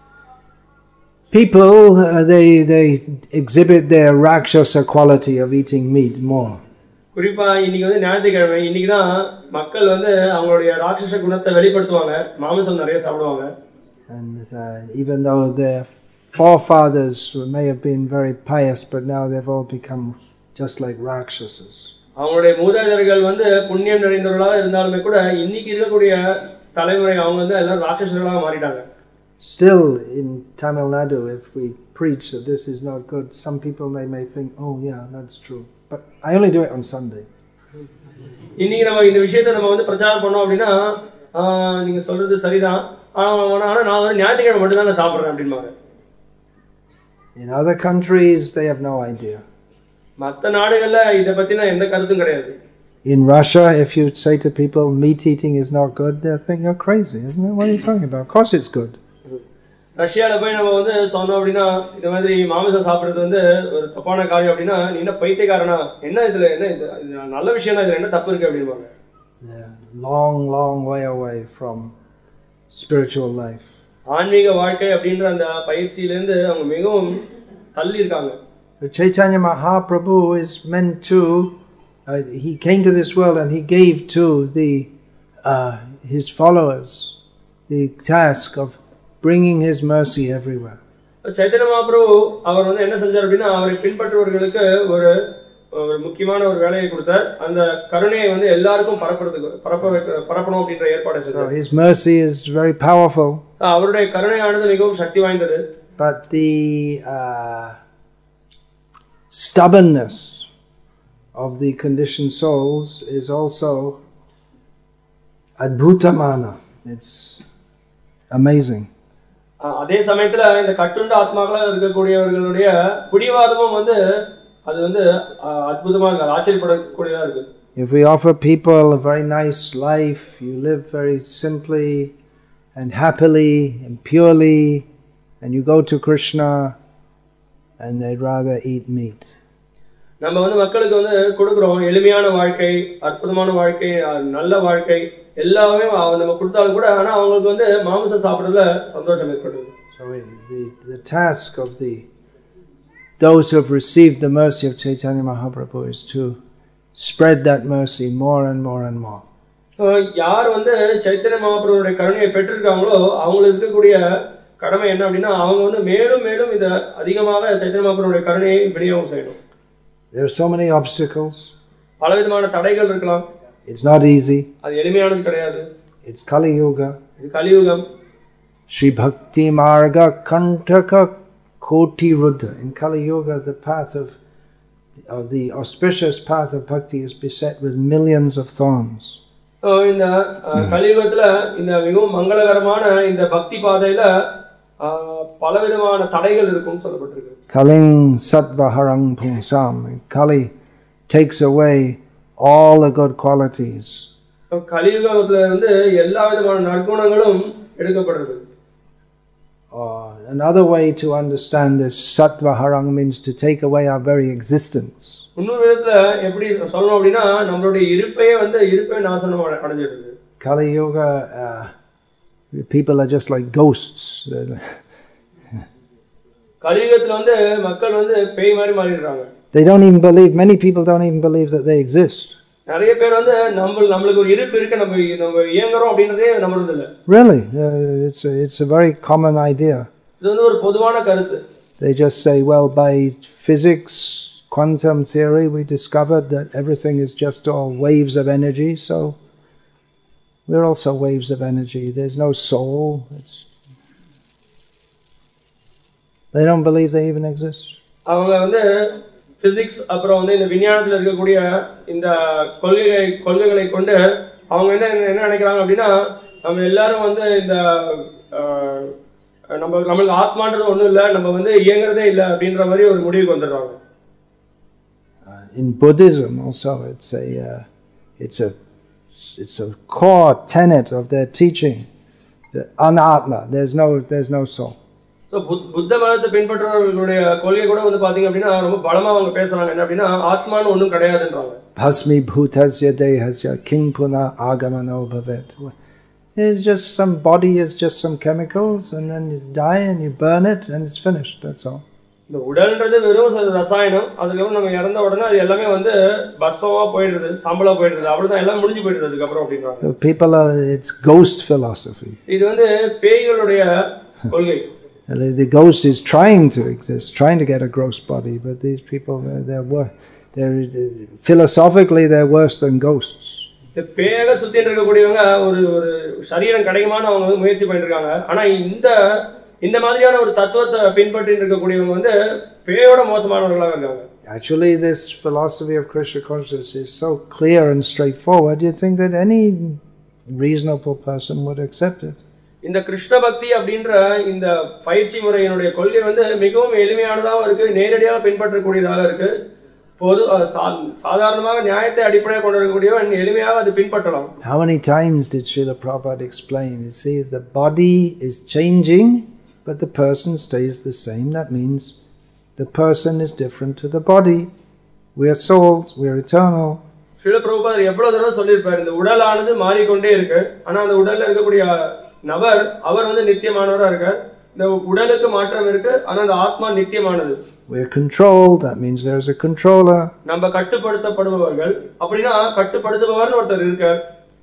people they exhibit their rakshasa quality of eating meat more. குறிப்பா இன்னைக்கு வந்து ஞாயிற்றுக்கிழமை, இன்னைக்கு தான் மக்கள் வந்து அவங்களுடைய ராட்சச குணத்தை வெளிப்படுத்துவாங்க, மாமிசம் நிறைய சாப்பிடுவாங்க. And even though their forefathers may have been very pious, but now they've all become just like rakshasas. அவங்களுடைய மூதாதையர்கள் வந்து புண்ணியம் நிறைந்தவர்களாக இருந்தாலுமே கூட இன்னைக்கு இருக்கக்கூடிய தலைமுறை அவங்க வந்து எல்லாம் ராட்சசர்களாக மாறிட்டாங்க. Still in Tamil Nadu, if we preach that this is not good, some people may think, oh yeah, that's true. But I only do it on Sunday. இன்னைக்கு நம்ம இந்த விஷயத்தை நம்ம வந்து பிரச்சாரம் பண்ணோம் அப்படின்னா, நீங்க சொல்றது சரிதான், ஆனா நான் வந்து ஞாயிற்றுக்கிழமை மட்டும் தான் சாப்பிடுறேன் அப்படின்பாங்க. In other countries, they have no idea. மற்ற நாடுகள்ல இத பத்தின எந்த கருத்தும் கிடையாது. In Russia, if you say to people meat eating is not good, they'll think you're crazy, isn't it? What are you talking about? Of course it's good. ரஷ்யால போய் நம்ம வந்து சொன்னோம் அப்படின்னா இந்த மாதிரி மாமிசம் சாப்பிடுறது வந்து ஒரு தப்பான காரியம் அப்படின்னா, நீ என்ன பைத்தியக்காரனா, என்ன இதுல என்ன இது நல்ல விஷயம் தான், இதுல என்ன தப்பு இருக்கு அப்படின்பாங்க. Long way away from spiritual life. ஆன்மீக வாழ்க்கை அப்படின்ற அந்த பயிற்சியிலிருந்து அவங்க மிகவும் தள்ளி இருக்காங்க. Chaitanya Mahaprabhu is meant to he came to this world and he gave to his followers the task of bringing his mercy everywhere. Chaitanya Mahaprabhu அவர் வந்து என்ன செஞ்சார் அப்படின்னா, அவரை பின்பற்றுவர்களுக்கு ஒரு முக்கியமான ஒரு வேலையை கொடுத்தார். அந்த கருணையை வந்து எல்லாருக்கும் பரப்பணும் அப்படின்ற ஏற்பாடு செய்தார். So his mercy is very powerful. அவருடைய கருணையானது மிகவும் சக்தி வாய்ந்தது. But the stubbornness of the conditioned souls is also adbhutamana. It's amazing. அதே சமயத்துல இந்த கட்டுண்ட ஆத்மாக்களா இருக்கக்கூடியவர்களுடைய பிடிவாதமும் வந்து அது வந்து அற்புதமா இருக்கு, ஆச்சரியப்படக்கூடியதா இருக்கு. If we offer people a very nice life, you live very simply and happily and purely, and you go to Krishna and they'd rather eat meat. நம்ம வந்து மக்களுக்கு வந்து கொடுக்கிறோம் எளிமையான வாழ்க்கை, அற்புதமான வாழ்க்கை, நல்ல வாழ்க்கை எல்லாமே நம்ம கொடுத்தாலும் கூட, ஆனா அவங்களுக்கு வந்து மாமிசம் சாப்பிடுறதுல சந்தோஷம் ஏற்படுது. So the task of those who have received the mercy of Chaitanya Mahaprabhu is to spread that mercy more and more and more. யார் வந்து சைத்தன்ய மகாபிரபுவுடைய கருணையை பெற்றிருக்காங்களோ அவங்களுக்கு இருக்கக்கூடிய கடமை என்ன அப்படின்னா, அவங்க வந்து மேலும் மேலும் இத அதிகமாக சைத்தன்ய மகாபிரபுவுடைய கருணையை விநியோகம் செய்யணும். There are so many obstacles. பலவிதமான தடைகள் இருக்கலாம். It's not easy. அது எளிமையானது கிடையாது. It's Kali Yuga. இது கலியுகம். Shri Bhakti Marga Kantaka Koti Ruddha. In Kali Yuga, the path of the auspicious path of bhakti is beset with millions of thorns. இந்த கலியுகத்துல இந்த மிகவும் மங்களகரமான இந்த பக்தி பாதையில பலவிதமான தடைகள் இருக்கும்னு சொல்லப்பட்டிருக்கு. Kaling Sattvaharang Pungsam. Kali takes away all the good qualities. கலியுகத்துல எல்லா விதமான நற்குணங்களும் எடுக்கப்படுறது. Another way to understand this Sattvaharang means to take away our very existence. இன்னொரு விதத்துல எப்படி சொல்லணும் அப்படின்னா நம்மளுடைய இருப்பே நாசனம் அடைஞ்சிருக்கு. Kali Yuga, people are just like ghosts. கலியுகத்துல மக்கள் பேய் மாதிரி மாறிடுறாங்க. They don't even believe, many people don't even believe that they exist. நிறைய பேர் நம்மளுக்கு ஒரு இருப்பு இருக்கு, நம்ம இயங்குறோம் அப்படின்றதே நம்புறது இல்ல. Really, it's a very common idea. இது ஒரு பொதுவான கருத்து. They just say, well, by physics, quantum theory, we discovered that everything is just all waves of energy, so we're also waves of energy. There's no soul. They don't believe they even exist. அவங்க physics அப்புறம் இந்த விஞ்ஞானத்துல இருக்கக்கூடிய இந்த கொள்கைகளை கொண்டு அவங்க என்ன நினைக்கிறாங்க அப்படின்னா நம்ம எல்லாரும் இந்த நம்மளுக்கு ஆத்மான்றது ஒண்ணும் இல்ல, நம்ம இயங்குறதே இல்ல அப்படின்ற மாதிரி ஒரு முடிவுக்கு வந்துடுறாங்க. In Buddhism also it's a core tenet of their teaching, the anatma, there's no soul. So புத்த மதத்தை பின்பற்றுபவர்களுடைய கொள்கை கூட பாத்தீங்க அப்படின்னா ரொம்ப பலமா அவங்க பேசுறாங்க என்ன அப்படின்னா ஆத்மான்னு ஒண்ணும் கிடையாதுன்றாங்க. Bhasmi bhutasya dehasya king puna agamano bhavet. It's just some body is just some chemicals and then you die and you burn it and it's finished, that's all. இந்த உடல்ன்றது வெறும் ரசாயனம், அதுக்கப்புறம் நம்ம இறந்த உடனே அது எல்லாமே பஸ்மமா போயிடுது, சாம்பலா போயிடுது, அப்படிதான் எல்லாம் முடிஞ்சு போயிடுது அதுக்கப்புறம் அப்படின்றாங்க. So people it's ghost philosophy. இது பேய்களுடைய கொள்கை. The ghost is trying to exist, trying to get a gross body, but these people, they're philosophically they're worse than ghosts. இந்த பேயாக சுத்திட்டு இருக்கக்கூடியவங்க ஒரு சரீரம் கிடைக்குமான்னு அவங்க முயற்சி பண்ணிட்டு இருக்காங்க. ஆனா இந்த மாதிரியான ஒரு தத்துவத்தை பின்பற்றிட்டு இருக்கக்கூடியவங்க பேயோட மோசமானவர்களாக இருக்காங்க. Actually, this philosophy of Krishna consciousness is so clear and straightforward. You think that any reasonable person would accept it. இந்த கிருஷ்ண பக்தி அப்படின்ற இந்த பயிற்சி முறையினுடைய கொள்கை மிகவும் எளிமையானதாக இருக்கு, நேரடியாக பின்பற்றக்கூடியதாக இருக்கு. பொது சாதாரணமாக நியாயத்தை அடிப்படையாக கொண்டிருக்கக்கூடியவன் எளிமையாக அது பின்பற்றலாம். How many times did Srila Prabhupada explain? You see, the body is changing, but the person stays the same. That means the person is different to the body. We are souls, we are eternal. Srila பிரபுபாதர் எவ்வளவு தடவை சொல்லியிருப்பார், இந்த உடலானது மாறிக்கொண்டே இருக்கு, ஆனா அந்த உடல்ல இருக்கக்கூடிய நபர் அவர் நித்தியமானவரா இருக்கார். இந்த உடலுக்கு மாற்றம் இருக்கு, ஆனா அந்த ஆத்மா நித்தியமானது. We are controlled, that means there is a controller. நம்ம கட்டுப்படுத்தப்படுபவர்கள், அப்படினா கட்டுப்படுத்துபவர்னு ஒருத்தர் இருக்கார்.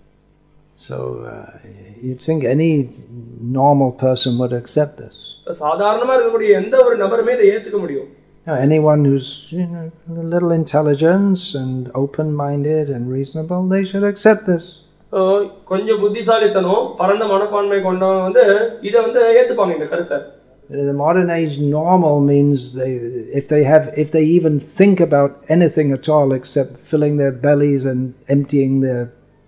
So you'd think any normal person would accept this. சாதாரணமா இருக்கக்கூடிய எந்த ஒரு நபருமே இதை ஏத்துக்க முடியும். Anyone who's a little intelligence and open-minded and reasonable, they should accept this. கொஞ்சம் புத்திசாலித்தனம் பரந்த மனப்பான்மை கொண்டவங்க இதை ஏத்துப்பாங்க இந்த கருத்தை. The modern age normal means if they even think about anything at all except filling their bellies and emptying their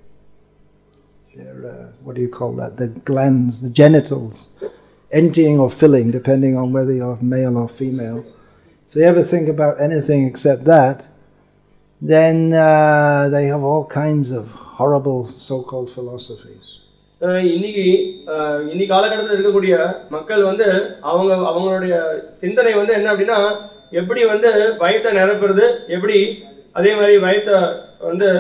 what do you call that, the glands, the genitals, emptying or filling depending on whether you're male or female. If they ever think about anything except that, then they have all kinds of horrible so-called philosophies. இன்னைக்கு காலகட்டத்தில் இருக்கக்கூடிய மக்கள் அவங்களுடைய சிந்தனை என்ன அப்படின்னா எப்படி வயிற்றை நிரப்புறது, எப்படி அதே மாதிரி வயிற்றுல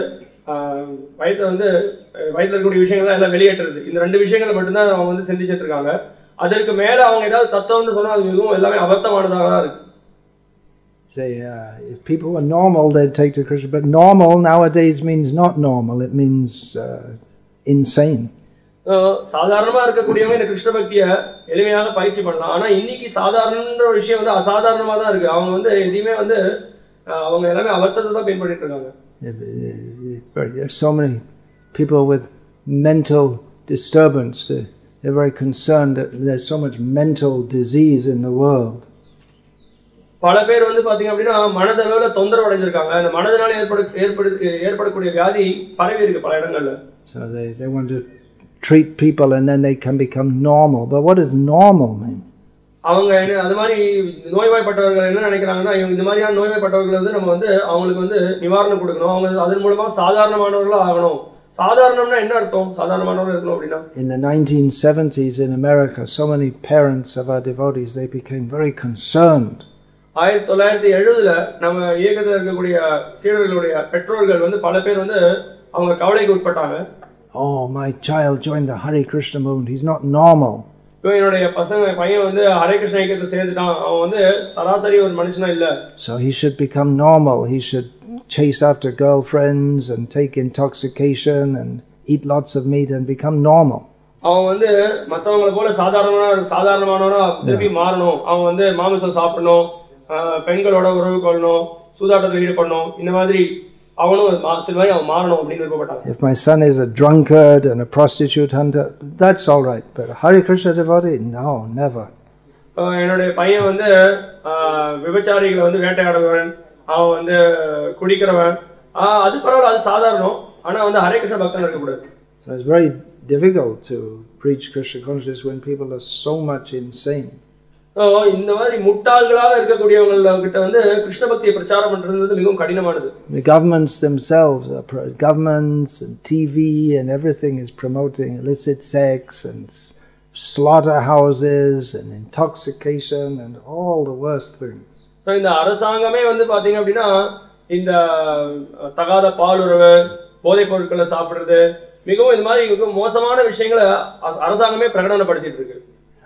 இருக்கக்கூடிய விஷயங்கள் எல்லாம் வெளியேற்றுறது, இந்த ரெண்டு விஷயங்களை மட்டும்தான் அவங்க சிந்திச்சிட்டு இருக்காங்க. அதற்கு மேல அவங்க ஏதாவது தத்துவம்னு சொன்னா அது மிகவும் எல்லாமே அபத்தமானதாக தான் இருக்கு. Say, if people were normal, they'd take to Krishna. But normal nowadays means not normal. It means insane. சாதாரணமா இருக்கக்கூடியவங்க இந்த கிருஷ்ண பக்திய எளிமையாக பயிற்சி பண்ணலாம். ஆனா இன்னைக்கு சாதாரணன்ற விஷயம் அசாதாரணமா தான் இருக்கு. அவங்க எதையுமே அவங்க எல்லாமே அபத்தத்தை தான் பின்பற்றிட்டு இருக்காங்க. There's so many people with mental disturbance. They're very concerned that there's so much mental disease in the world. பல பேர் வந்து பாத்தீங்க அப்படின்னா மனதளவுல தொந்தரவு அடைஞ்சிருக்காங்க. அந்த மனதனால ஏற்படக்கூடிய வியாதி பரவி இருக்கு பல இடங்கள்ல. So they want to treat people and then they can become normal. But what does normal mean? அவங்க அது மாதிரி நோய்வாய்ப்பட்டவர்கள் என்ன நினைக்கிறாங்கன்னா, இவங்க இந்த மாதிரியான நோய்வாய்ப்பட்டவர்கள் வந்து நம்ம வந்து அவங்களுக்கு வந்து நிவாரணம் கொடுக்கணும், அவங்க அதன் மூலமா சாதாரணமானவர்களா ஆகணும். சாதாரணம்னா என்ன அர்த்தம்? சாதாரணமானவர்கள் இருக்கணும் அப்படின்னா, in the 1970s in America, so many parents of our devotees, they became very concerned. 1970ல நம்ம இயக்கத்தில் இருக்கக்கூடிய சீடர்களுடைய பெற்றோர்கள் வந்து பல பேர் வந்து அவங்க கவலைக்கு உட்பட்டாங்க. Oh, my child joined the Hare Krishna movement. He's not normal. என்னுடைய பையன் வந்து ஹரே கிருஷ்ண இயக்கத்தை சேர்ந்துட்டான், அவன் வந்து சராசரி ஒரு மனுஷனா இல்ல. So he should become normal. He should chase after girlfriends and take intoxication and eat lots of meat and become normal. அவன் வந்து மற்றவங்களை போல சாதாரணமானவனா திருப்பி மாறணும். அவன் வந்து மாமிசம் சாப்பிடணும், பெண்களோட உறவு கொள்ளணும், சூதாட்டத்தில் ஈடுபடணும், இந்த மாதிரி அவனும் அவன் மாறணும் அப்படின்னு விருப்பப்பட்டான். If my son is a drunkard and a prostitute hunter, that's all right. But Hare Krishna devotee, no, never. என்னுடைய பையன் வந்து விபச்சாரிகளை வந்து வேட்டையாடுவன், அவன் வந்து குடிக்கிறவன், அது பரவாயில்ல, அது சாதாரணம். ஆனா வந்து ஹரே கிருஷ்ண பக்தன் இருக்கக்கூடாது. So it's very difficult to preach Krishna consciousness when people are so much insane. இந்த மாதிரி முட்டாள்களாக இருக்கக்கூடியவங்க கிட்ட வந்து கிருஷ்ண பக்தியை பிரச்சாரம் பண்றது மிகவும் கடினமானது. The governments themselves, governments and TV and everything is promoting illicit sex and slaughterhouses and intoxication and all the worst things. So இந்த அரசாங்கமே வந்து பாத்தீங்க அப்படின்னா இந்த தகாத பாலுறவு, போதைப் பொருட்களை சாப்பிடுறது, மிகவும் இந்த மாதிரி மோசமான விஷயங்களை அரசாங்கமே பிரகடனப்படுத்திட்டு இருக்கு.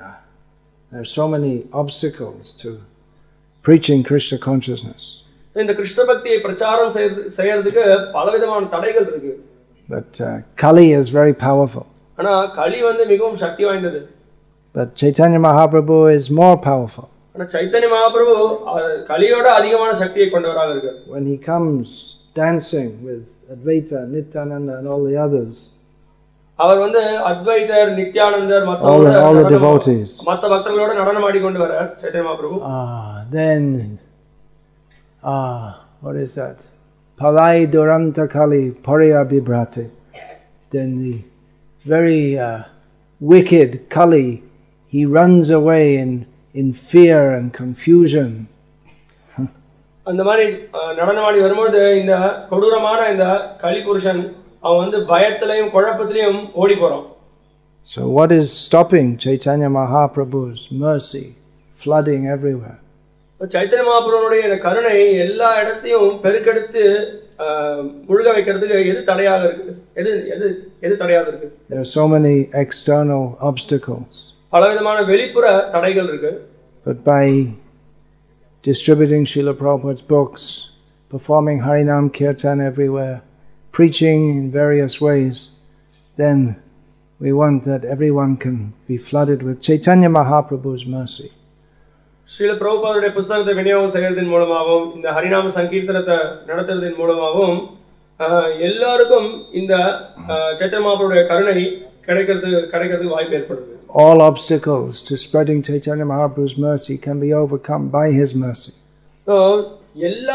There are so many obstacles to preaching Krishna consciousness. இந்த கிருஷ்ண பக்தியை பிரச்சாரம் செய்யறதுக்கு பலவிதமான தடைகள் இருக்கு. But Kali is very powerful. ஆனா கலி வந்து மிகவும் சக்தி வாய்ந்தது. But Chaitanya Mahaprabhu is more powerful. ஆனா சைத்தன்ய மகாபிரபு கலியோட அதிகமான சக்தியை கொண்டவராக இருக்கார். When he comes dancing with Advaita, Nityananda and all the others, அவர் வந்து அத்வைதர், நித்யானந்தர், all the devotees, மற்ற பக்தர்களோட நடனம் ஆடிக்கொண்டு வரார் Chaitanya Mahaprabhu. Then what is that? Palai Duranta Kali Pariya Bibrate. Then the very wicked Kali, he runs away in fear and confusion. அந்த மாதிரி நடனமாடி வரும்போது இந்த கொடூரமான இந்த கலி புருஷன் அவன் வந்து பயத்திலையும் குழப்பத்திலையும் ஓடி போறான். So what is stopping Chaitanya Mahaprabhu's mercy flooding everywhere? Chaitanya மகாபிரபுவுடைய இந்த கருணை எல்லா இடத்தையும் பெருக்கெடுத்து முழுக வைக்கிறதுக்கு எது தடையாக இருக்கு? எது தடையாக இருக்கு? There are so many external obstacles. பலவிதமான வெளிப்புற தடைகள் இருக்கு. But by distributing Srila Prabhupada's books, performing Harinam Kirtan everywhere, preaching in various ways, then we want that everyone can be flooded with Chaitanya Mahaprabhu's mercy. Srila பிரபுபாதுடைய புஸ்தகத்தை விநியோகம் செய்யறதன் மூலமாகவும் இந்த ஹரிநாம சங்கீர்த்தனத்தை நடத்துறதன் மூலமாகவும் எல்லாருக்கும் இந்த சைத்தன்ய மகாபிரபுடைய கருணை கிடைக்கிறதுக்கு வாய்ப்பு ஏற்படுது. All obstacles to spreading Chaitanya Mahaprabhu's mercy can be overcome by his mercy. So எல்லா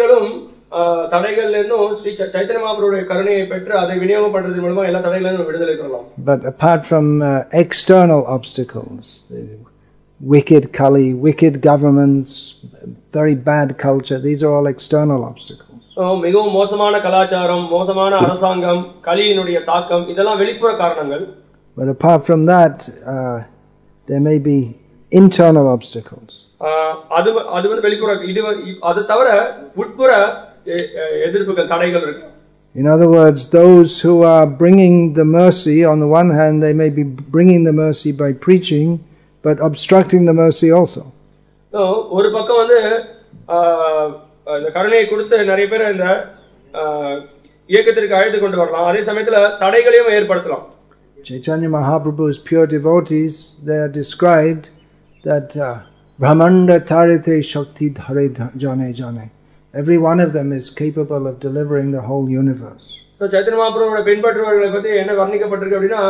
தடைகள்ல இருந்தும் ஸ்ரீ சைத்தன்ய மகாபிரபுடைய கருணையை பெற்று அதை விநியோகம் பண்றது மூலமா எல்லா தடைகளிலும் நம்ம விடுதலை பெறலாம். But apart from external obstacles, wicked Kali, wicked governments, very bad culture, these are all external obstacles. மிகவும் மோசமான கலாச்சாரம், மோசமான அரசாங்கம், கலியினுடைய தாக்கம், இதெல்லாம் வெளிப்புற காரணங்கள். But apart from that, there may be internal obstacles. அது வந்து வெளிப்புற, இது அது தவிர உட்புற எதிர்ப்புகள், தடைகள் இருக்கு. In other words, those who are bringing the mercy, on the one hand, they may be bringing the mercy by preaching, but obstructing the mercy also. ஒரு பக்கம் வந்து இந்த கருணையை கொடுத்து நிறைய பேர் இந்த இயக்கத்திற்கு அழைத்து கொண்டு வரலாம், அதே சமயத்துல தடைகளையும் ஏற்படுத்தலாம். Chaitanya Mahaprabhu's pure devotees, they are described that Brahmanda Tarite Shakti Dhare Jane Jane. Every one of them is capable of delivering the whole universe. So Chaitanya மகாபிரபுவோட பின்பற்றுபவர்களை பத்தி என்ன வர்ணிக்கப்பட்டிருக்கு அப்படின்னா,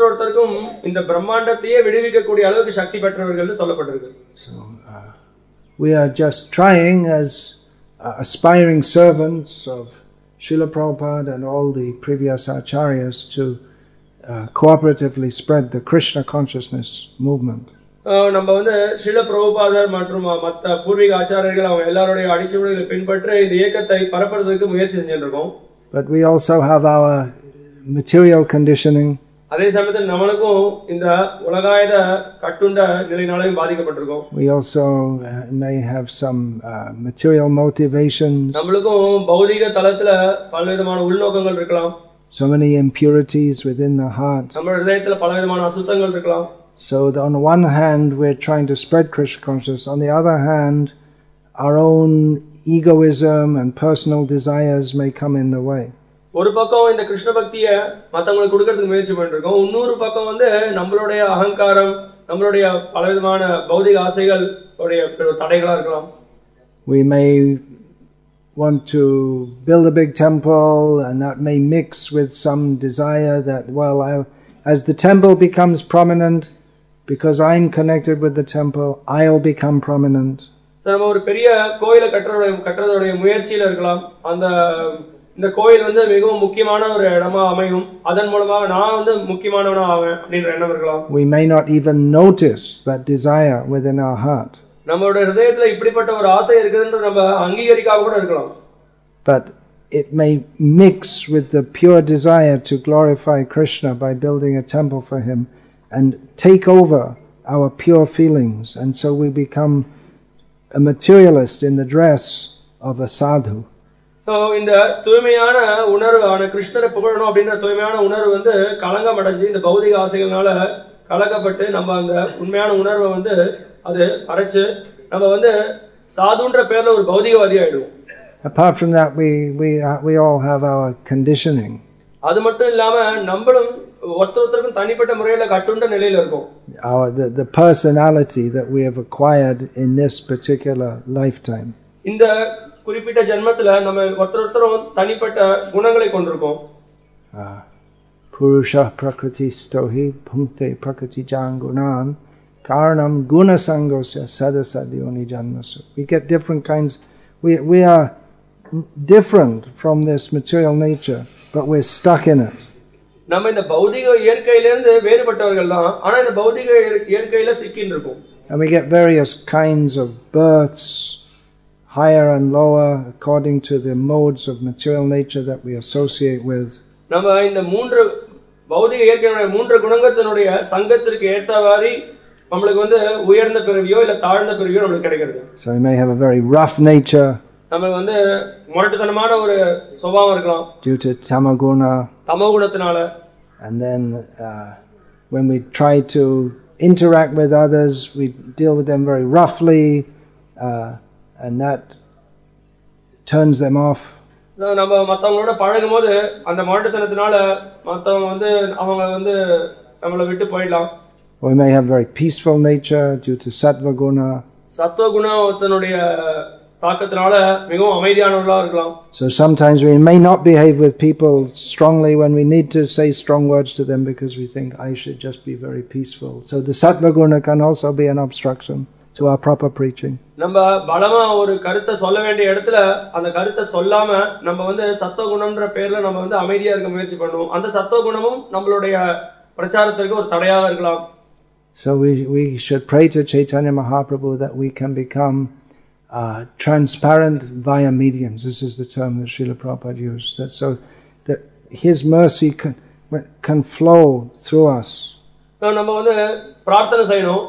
ஒருத்தருக்கும் இந்த பிரம்மாண்டத்தையே விடுவிக்கக்கூடிய அளவுக்கு சக்தி பெற்றவர்கள் சொல்லப்பட்டிருக்கு. So we are just trying as aspiring servants of Srila Prabhupada and all the previous acharyas to cooperatively spread the Krishna consciousness movement. நம்ம வந்து ஸ்ரீல பிரபுபாதர் மற்றும் மற்ற பூர்வீக ஆச்சாரியர்கள் அவங்க எல்லாருடைய அடிச்சுவடுகளை பின்பற்றி இந்த இயக்கத்தை பரப்புறதுக்கு முயற்சி செஞ்சுட்டு இருக்கோம். But we also have our material conditioning. அதே சமயத்தில் நம்மளுக்கும் இந்த உலகாயத கட்டுண்ட நிலையினாலும் பாதிக்கப்பட்டிருக்கோம். We also may have some material motivations. நம்மளுக்கும் பௌதிக தளத்துல பலவிதமான உள்நோக்கங்கள் இருக்கலாம். So many impurities within the heart. நம்ம இதயத்துல பலவிதமான அசுத்தங்கள் இருக்கலாம். So on one hand we're trying to spread Krishna consciousness, on the other hand our own egoism and personal desires may come in the way. ஒரு பக்கம் இந்த கிருஷ்ண பக்தியை மற்றவங்களுக்கு கொடுக்கறதுக்கு முயற்சி பண்ணிட்டு இருக்கோம். இன்னொரு பக்கம் வந்து நம்மளுடைய அகங்காரம், நம்மளுடைய பலவிதமான பௌதிக ஆசைகள் தடைகளா இருக்கலாம். We may want to build a big temple and that may mix with some desire that, well, as the temple becomes prominent, because I'm connected with the temple, I'll become prominent. நம்ம ஒரு பெரிய கோயிலை கட்டுறதோட முயற்சியில இருக்கலாம். இந்த கோயில் வந்து மிகவும் முக்கியமான ஒரு இடமா அமையும், அதன் மூலமாக நான் வந்து முக்கியமானவனா ஆவேன் அப்படின்ற எண்ணம் இருக்கலாம். We may not even notice that desire within our heart. நம்மளோட ஹிருதயத்துல இப்படிப்பட்ட ஒரு ஆசை இருக்குதுன்னு நம்ம அங்கீகரிக்காம கூட இருக்கலாம். But it may mix with the pure desire to glorify Krishna by building a temple for him and take over our pure feelings, and so we become a materialist in the dress of a sadhu. So இந்த தூய்மையான உணர்வு கிருஷ்ணரை புகழணும் அப்படின்ற தூய்மையான உணர்வு வந்து கலங்கம் அடைஞ்சு இந்த பௌதிக ஆசைகள்னால கலக்கப்பட்டு நம்ம அந்த உண்மையான உணர்வை வந்து அது அரைச்சு நம்ம வந்து சாதுன்ற பேர்ல ஒரு பௌதிகவாதி ஆயிடுவோம். Apart from that, we all have our conditioning. அது மட்டும் இல்லாம நம்மளும் ஒருத்தருக்கும் தனிப்பட்ட முறையில கட்டுண்ட நிலையில இருக்கோம். The personality that we have acquired in this particular lifetime. இந்த குறிப்பிட்ட ஜென்மத்துல நம்ம ஒருத்தரும் தனிப்பட்ட குணங்களை கொண்டிருக்கோம். Purusha prakriti stohi bhunte prakriti jangunan karanam guna sangosya sadasadyoni janmasu. We get different kinds. We are different from this material nature, but we're stuck in it. நம்ம இந்த பௌதிக இயற்கையிலிருந்து வேறுபட்டவர்கள் தான், ஆனா இந்த பௌதிக இயற்கையில சிக்கின்னு இருக்கோம். And we get various kinds of births, higher and lower, according to the modes of material nature that we associate with. நம்ம இந்த மூன்று பௌதிக இயற்கையினுடைய மூன்று குணங்கத்தினுடைய சங்கத்திற்கு ஏற்றவாறு நமக்கு வந்து உயர்ந்த பிறவியோ இல்ல தாழ்ந்த பிறவியோ நமக்கு கிடைக்கிறது. So we may have a very rough nature. நமக்கு வந்து முரட்டுத்தனமான ஒரு சுபாவம் இருக்கலாம். Due to tamaguna. தமோகுணத்தினால. And then when we try to interact with others, we deal with them very roughly, and that turns them off. நம்ம மத்தவங்களோட பழகும்போது அந்த முரட்டுத்தனத்தினால மத்தவங்க வந்து அவங்க வந்து நம்மளை விட்டு போயிடலாம். We may have very peaceful nature due to sattva guna. சத்துவ குணத்தினுடைய தாக்கத்தினால மிகவும் அமைதியானவர்களா இருக்கலாம். So sometimes we may not behave with people strongly when we need to say strong words to them because we think I should just be very peaceful. So the sattva guna can also be an obstruction to our proper preaching. நம்ம பலமா ஒரு கருத்தை சொல்ல வேண்டிய இடத்துல அந்த கருத்தை சொல்லாம நம்ம வந்து சத்துவ குணம்ன்ற பேர்ல நம்ம வந்து அமைதியா இருக்க முயற்சி பண்ணுவோம். அந்த சத்துவ குணமும் நம்மளுடைய பிரச்சாரத்திற்கு ஒரு தடையாக இருக்கலாம். So we should pray to Chaitanya Mahaprabhu that we can become transparent via mediums. This is the term that Srila Prabhupada used. So that his mercy can flow through us. So நம்ம வந்து பிரார்த்தனை செய்யணும்.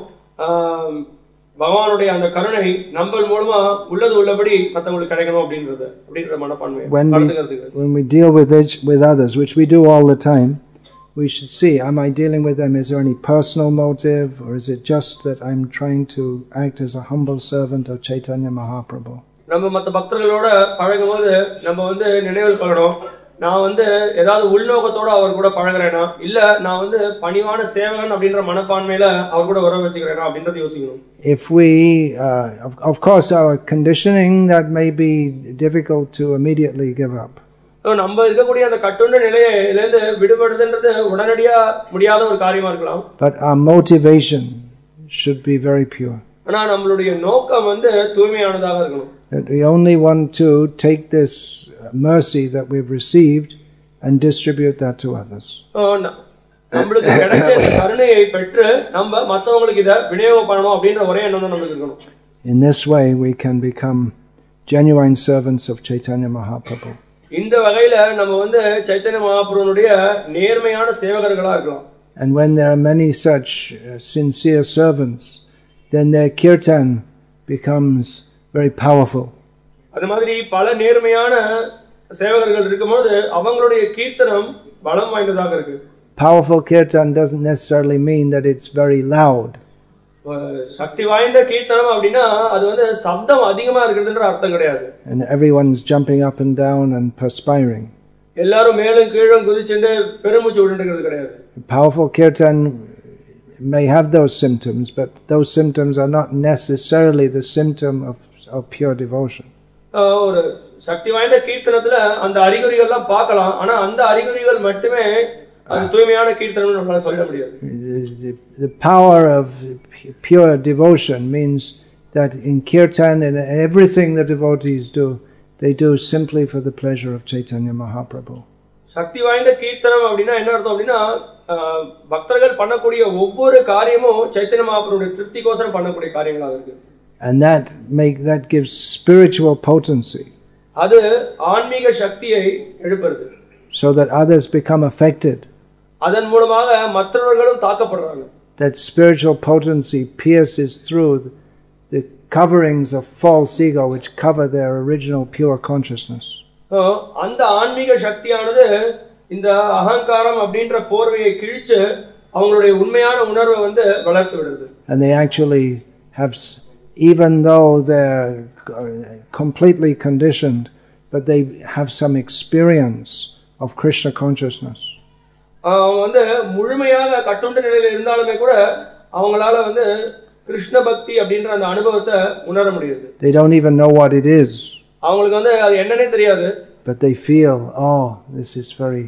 பகவானுடைய அந்த கருணை நம்ம மூலமா உள்ளது உள்ளபடி மத்தவங்களுக்கு கிடைக்கணும் அப்படின்ற மனப்பான்மை. When we deal with others, which we do all the time, we should see, am I dealing with them? Is there any personal motive, or is it just that I'm trying to act as a humble servant of Chaitanya Mahaprabhu? நம்ம மத்த பக்தர்களோட பழகும்போது நம்ம வந்து நினைவில் கொள்ளணும், நான் வந்து ஏதாவது உள்நோக்கத்தோட அவர் கூட பழகுறேனா இல்ல நான் வந்து பணிவான சேவகன் அப்படின்ற மனப்பான்மையில அவர் கூட உறவு வச்சுக்கிறேனா அப்படின்றத யோசிக்கணும். If we of course our conditioning, that may be difficult to immediately give up. நம்ம இருக்கக்கூடிய அந்த கட்டுண்ட நிலையிலிருந்து விடுபடுறதுன்றது உடனடியா முடியாத ஒரு காரியமா இருக்கலாம். But our motivation should be very pure. ஆனா நம்மளுடைய நோக்கம் வந்து தூய்மையானதாக இருக்கணும். That we only want to take this mercy that we've received and distribute that to others. நம்மளுக்கு கிடைச்ச இந்த கருணையை பெற்று நம்ம மத்தவங்களுக்கு இத விநியோகம் பண்ணணும் அப்படின்ற ஒரே எண்ணம் தான் நமக்கு இருக்கணும். In this way we can become genuine servants of Chaitanya Mahaprabhu. இந்த வகையில நம்ம வந்து சைத்தன்ய மகாபிரபுவுடைய நேர்மையான சேவகர்களா இருக்கலாம். And when there are many such sincere servants, then their kirtan becomes very powerful. அது மாதிரி பல நேர்மையான சேவகர்கள் இருக்கும்போது அவங்களுடைய கீர்த்தனம் பலம் வாய்ந்ததாக இருக்கு. Powerful kirtan doesn't necessarily mean that it's very loud. சக்தி வாய்ந்த கீர்த்தனம் அப்படினா அது வந்து சப்தம் அதிகமா இருக்குதுன்ற அர்த்தம் கிடையாது. And everyone's jumping up and down and perspiring. எல்லாரும் மேலும் கீழும் குதிச்சிட்டு பெருமூச்சு விட்டுக்கிறது கிடையாது. Powerful kirtan may have those symptoms, but those symptoms are not necessarily the symptom of pure devotion. ஒரு சக்தி வாய்ந்த கீர்த்தனத்துல அந்த அறிகுறிகள் எல்லாம் பார்க்கலாம், ஆனா அந்த அறிகுறிகள் மட்டுமே அது தூய்மையான கீர்த்தனம் நம்மளால சொல்ல முடியாது. The power of pure devotion means that in kirtan and everything the devotees do, they do simply for the pleasure of Chaitanya Mahaprabhu. சக்தி வாய்ந்த கீர்த்தனம் அப்படினா என்ன அர்த்தம் அப்படினா பக்தர்கள் பண்ணக்கூடிய ஒவ்வொரு காரியமும் சைத்தன்ய மகாபிரபுவுடைய திருப்திக்கோசரம் பண்ணக்கூடிய காரியங்களா இருக்கு. And that gives spiritual potency. அது ஆன்மீக சக்தியை எழுப்புறது. So that others become affected. அதன் மூலமாக மற்றவர்களும் தாக்கப்படுறாங்க. That spiritual potency pierces through the coverings of false ego which cover their original pure consciousness. அந்த ஆன்மீக சக்தியானது இந்த அகங்காரம் அப்படிங்கற போர்வையை கிழிச்சு அவங்களுடைய உண்மையான உணர்வை வந்து வளர்த்து விடுது. And they actually have, even though they're completely conditioned, but they have some experience of Krishna consciousness. அவங்க வந்து முழுமையாக கட்டுண்ட நிலையில இருந்தாலுமே கூட அவங்களால வந்து கிருஷ்ண பக்தி அப்படிங்கற அந்த அனுபவத்தை உணர முடியுது. They don't even know what it is. அவங்களுக்கு வந்து அது என்னன்னே தெரியாது. But they feel, oh, this is very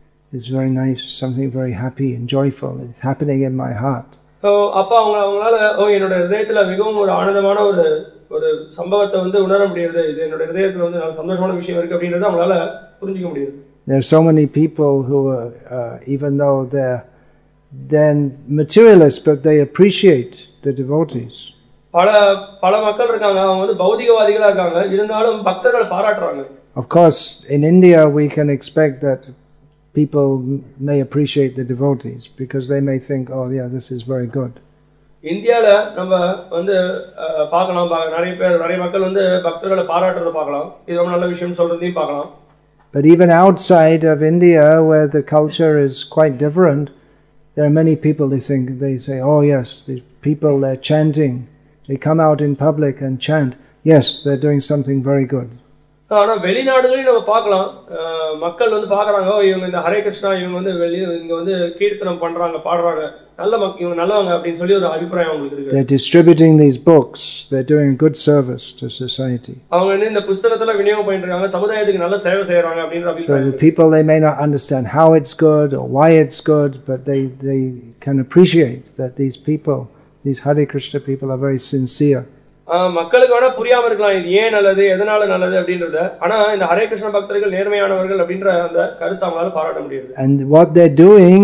nice, something very happy and joyful. It's happening in my heart. அப்ப அவங்களால என்னோட இதயத்துல மிகவும் ஒரு ஆனந்தமான ஒரு சம்பவத்தை வந்து உணர முடியுது. இது என்னோட இதயத்துல வந்து சந்தோஷமான விஷயம் இருக்கு அப்படிங்கறத அவங்களால புரிஞ்சிக்க முடியுது. There are so many people who even though they're then materialists, but they appreciate the devotees. பல மக்கள் இருக்காங்க, அவங்க வந்து பௌதிகவாதிகளா இருக்காங்க, இருந்தாலும் பக்தர்களை பாராட்டுறாங்க. Of course, in India we can expect that people may appreciate the devotees because they may think, oh yeah, this is very good. இந்தியால நம்ம வந்து பார்க்கலாம், நிறைய மக்கள் வந்து பக்தர்களை பாராட்டுறத பார்க்கலாம், இது ரொம்ப நல்ல விஷயம் சொல்றதையும் பார்க்கலாம். But even outside of India, where the culture is quite different, there are many people they say, oh yes, these people, they're chanting, they come out in public and chant, yes, they're doing something very good. ஆனா வெளிநாடுகளில் நம்ம பார்க்கலாம், மக்கள் வந்து பார்க்கறாங்க, இவங்க இந்த ஹரே கிருஷ்ணா இவங்க வந்து இங்க வந்து கீர்த்தனம் பண்றாங்க, பாடுறாங்க, இவங்க நல்லவங்க அப்படின்னு சொல்லி ஒரு அபிப்பிராயம் அவங்களுக்கு இருக்கு. They're distributing these books, they're doing a good service to society. அவங்க வந்து இந்த புத்தகங்களை விநியோகம் பண்ணிருக்காங்க, சமுதாயத்துக்கு நல்ல சேவை செய்யறாங்க அப்படிங்கற அபிப்பிராயம். So the people, they may not understand how it's good or why it's good, but they can appreciate that these people, these Hare Krishna people are very sincere. மக்களுக்கு வேணா புரியாம இருக்கலாம் இது ஏன் நல்லது எதனால நல்லது அப்படின்றத, ஆனா இந்த ஹரே கிருஷ்ண பக்தர்கள் நேர்மையானவர்கள் அப்படின்ற அந்த கருத்தை அவங்களால பாராட்ட முடியுது. And what they're doing,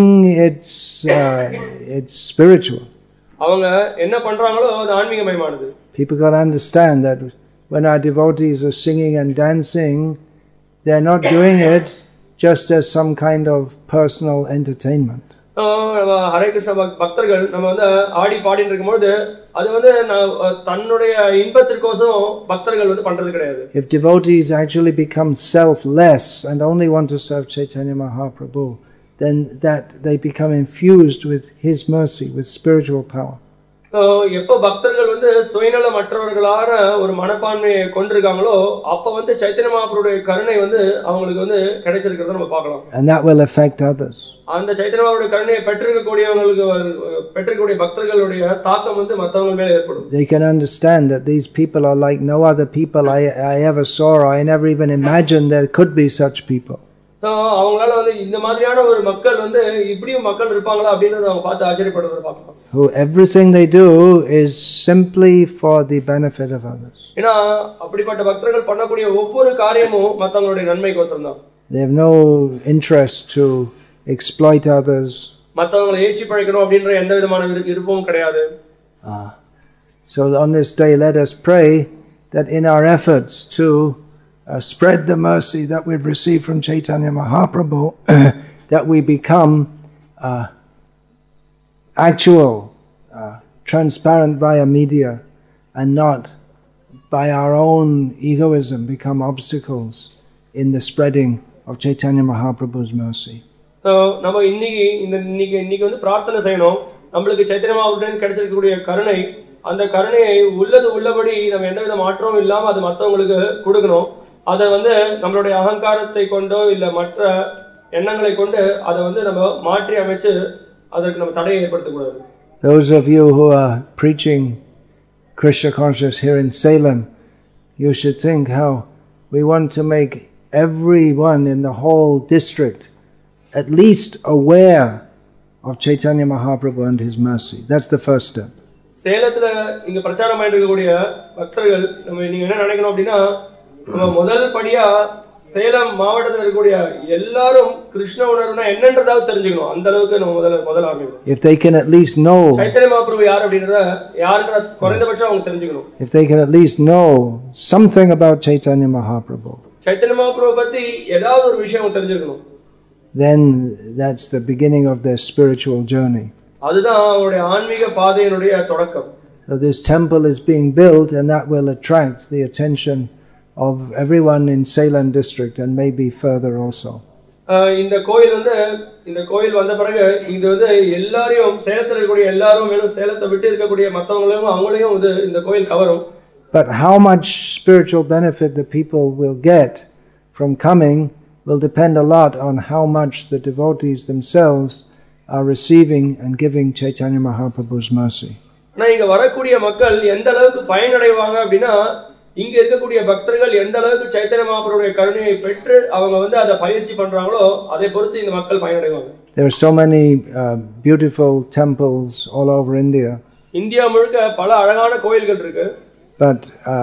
it's spiritual. அவங்க என்ன பண்றாங்களோ அது ஆன்மீகமயமானது. People got to understand that when our devotees are singing and dancing, they're not doing it just as some kind of personal entertainment. Hare Krishna பக்தர்கள் நம்ம வந்து ஆடி பாடிட்டு இருக்கும்போது அது வந்து தன்னுடைய இன்பத்திற்கோசம் பக்தர்கள் வந்து பண்றது கிடையாது. If devotees actually become selfless and only want to serve Chaitanya Mahaprabhu, then that they become infused with his mercy, with spiritual power. எப்போ பக்தர்கள் வந்து சுயநலமற்றவர்களான ஒரு மனப்பான்மையை கொண்டிருக்காங்களோ அப்ப வந்து சைத்தன்ய மகாபிரபுவுடைய கருணை வந்து அவங்களுக்கு வந்து கிடைச்சிருக்கிறத நம்ம பார்க்கலாம். And that will affect others. அந்த சைத்தன்ய மகாபிரபுவுடைய கருணையை பெற்றிருக்கக்கூடிய பக்தர்களுடைய தாக்கம் வந்து மற்றவங்க மேல ஏற்படும். They can understand that these people are like no other people I ever saw, or I never even imagined there could be such people. அவங்களால வந்து இந்த மாதிரியான ஒரு மக்கள் வந்து இப்படியும் மக்கள் இருப்பாங்களா அப்படின்றத அவங்க பார்த்து ஆச்சரியப்படுறத பார்க்கலாம். Who everything they do is simply for the benefit of others. ஏன்னா அப்படிப்பட்ட பக்தர்கள் பண்ணக்கூடிய ஒவ்வொரு காரியமும் மத்தவங்களுடைய நன்மைக்கோசரம் தான். They have no interest to exploit others. மத்தவங்களை ஏச்சி பழைக்கணும் அப்படின்ற எந்த விதமான விருப்பமும் கிடையாது. So on this day let us pray that in our efforts to spread the mercy that we've received from Chaitanya Mahaprabhu, that we become actual, transparent via media, and not by our own egoism become obstacles in the spreading of Chaitanya Mahaprabhu's mercy. So நம்ம இன்னைக்கு வந்து பிரார்த்தனை செய்யணும். நம்மளுக்கு சைத்தன்ய மகாபிரபுவின் கிடைச்சிருக்கக்கூடிய கருணை, அந்த கருணையை உள்ளபடி நம்ம எந்தவித மாற்றமும் இல்லாம அது மற்றவங்களுக்கு கொடுக்கணும். அதை வந்து நம்மளுடைய அகங்காரத்தை கொண்டோ இல்ல மற்ற எண்ணங்களை கொண்டு அதை வந்து நம்ம மாற்றி அமைச்சு அதற்கு நம்ம தடையை ஏற்படுத்தக்கூடாது. Those of you who are preaching Krishna consciousness here in Salem, you should think how we want to make everyone in the whole district at least aware of Chaitanya Mahaprabhu and his mercy. That's the first step. சேலத்துல இங்க பிரச்சாரம் பண்ணிட்டு இருக்கக்கூடிய பக்தர்கள் நீங்க என்ன நினைக்கணும் அப்படின்னா, நம்ம முதல் படியா சேலம் மாவட்டத்தில் இருக்கக்கூடிய எல்லாரும் கிருஷ்ண உணர்வுனா என்னன்றதாவது தெரிஞ்சுக்கணும். அந்த அளவுக்கு நம்ம முதல் ஆரம்பிக்கணும். If they can at least know Chaitanya Mahaprabhu யார் அப்படின்றத குறைந்தபட்சம் அவங்க தெரிஞ்சுக்கணும். If they can at least know something about Chaitanya Mahaprabhu, Chaitanya Mahaprabhu பத்தி ஏதாவது ஒரு விஷயம் அவங்க தெரிஞ்சுக்கணும். Then that's the beginning of their spiritual journey. அதுதான் அவருடைய ஆன்மீக பாதையினுடைய தொடக்கம். So this temple is being built and that will attract the attention of everyone in Salem district and maybe further also. இந்த கோயில் வந்த பிறகு இது வந்து எல்லாரையும் சேலத்தில் இருக்கக்கூடிய எல்லாரும் மேலும் சேலத்தை விட்டு இருக்கக்கூடிய மற்றவங்களையும் அவங்களையும் இந்த கோயில் கவரும். But how much spiritual benefit the people will get from coming will depend a lot on how much the devotees themselves are receiving and giving Chaitanya Mahaprabhu's mercy. ஆனா இங்க வரக்கூடிய மக்கள் எந்த அளவுக்கு பயனடைவாங்க அப்படின்னா, இங்க இருக்கக்கூடிய பக்தர்கள் எந்த அளவுக்கு சைத்தன்ய மகாபிரபுவுடைய கருணையை பெற்று அவங்க வந்து அதை பயிற்சி பண்றாங்களோ அதை பொறுத்து இந்த மக்கள் பயனடைவாங்க. There are so many beautiful temples all over India. India முழுக்க பல அழகான கோயில்கள் இருக்கு. But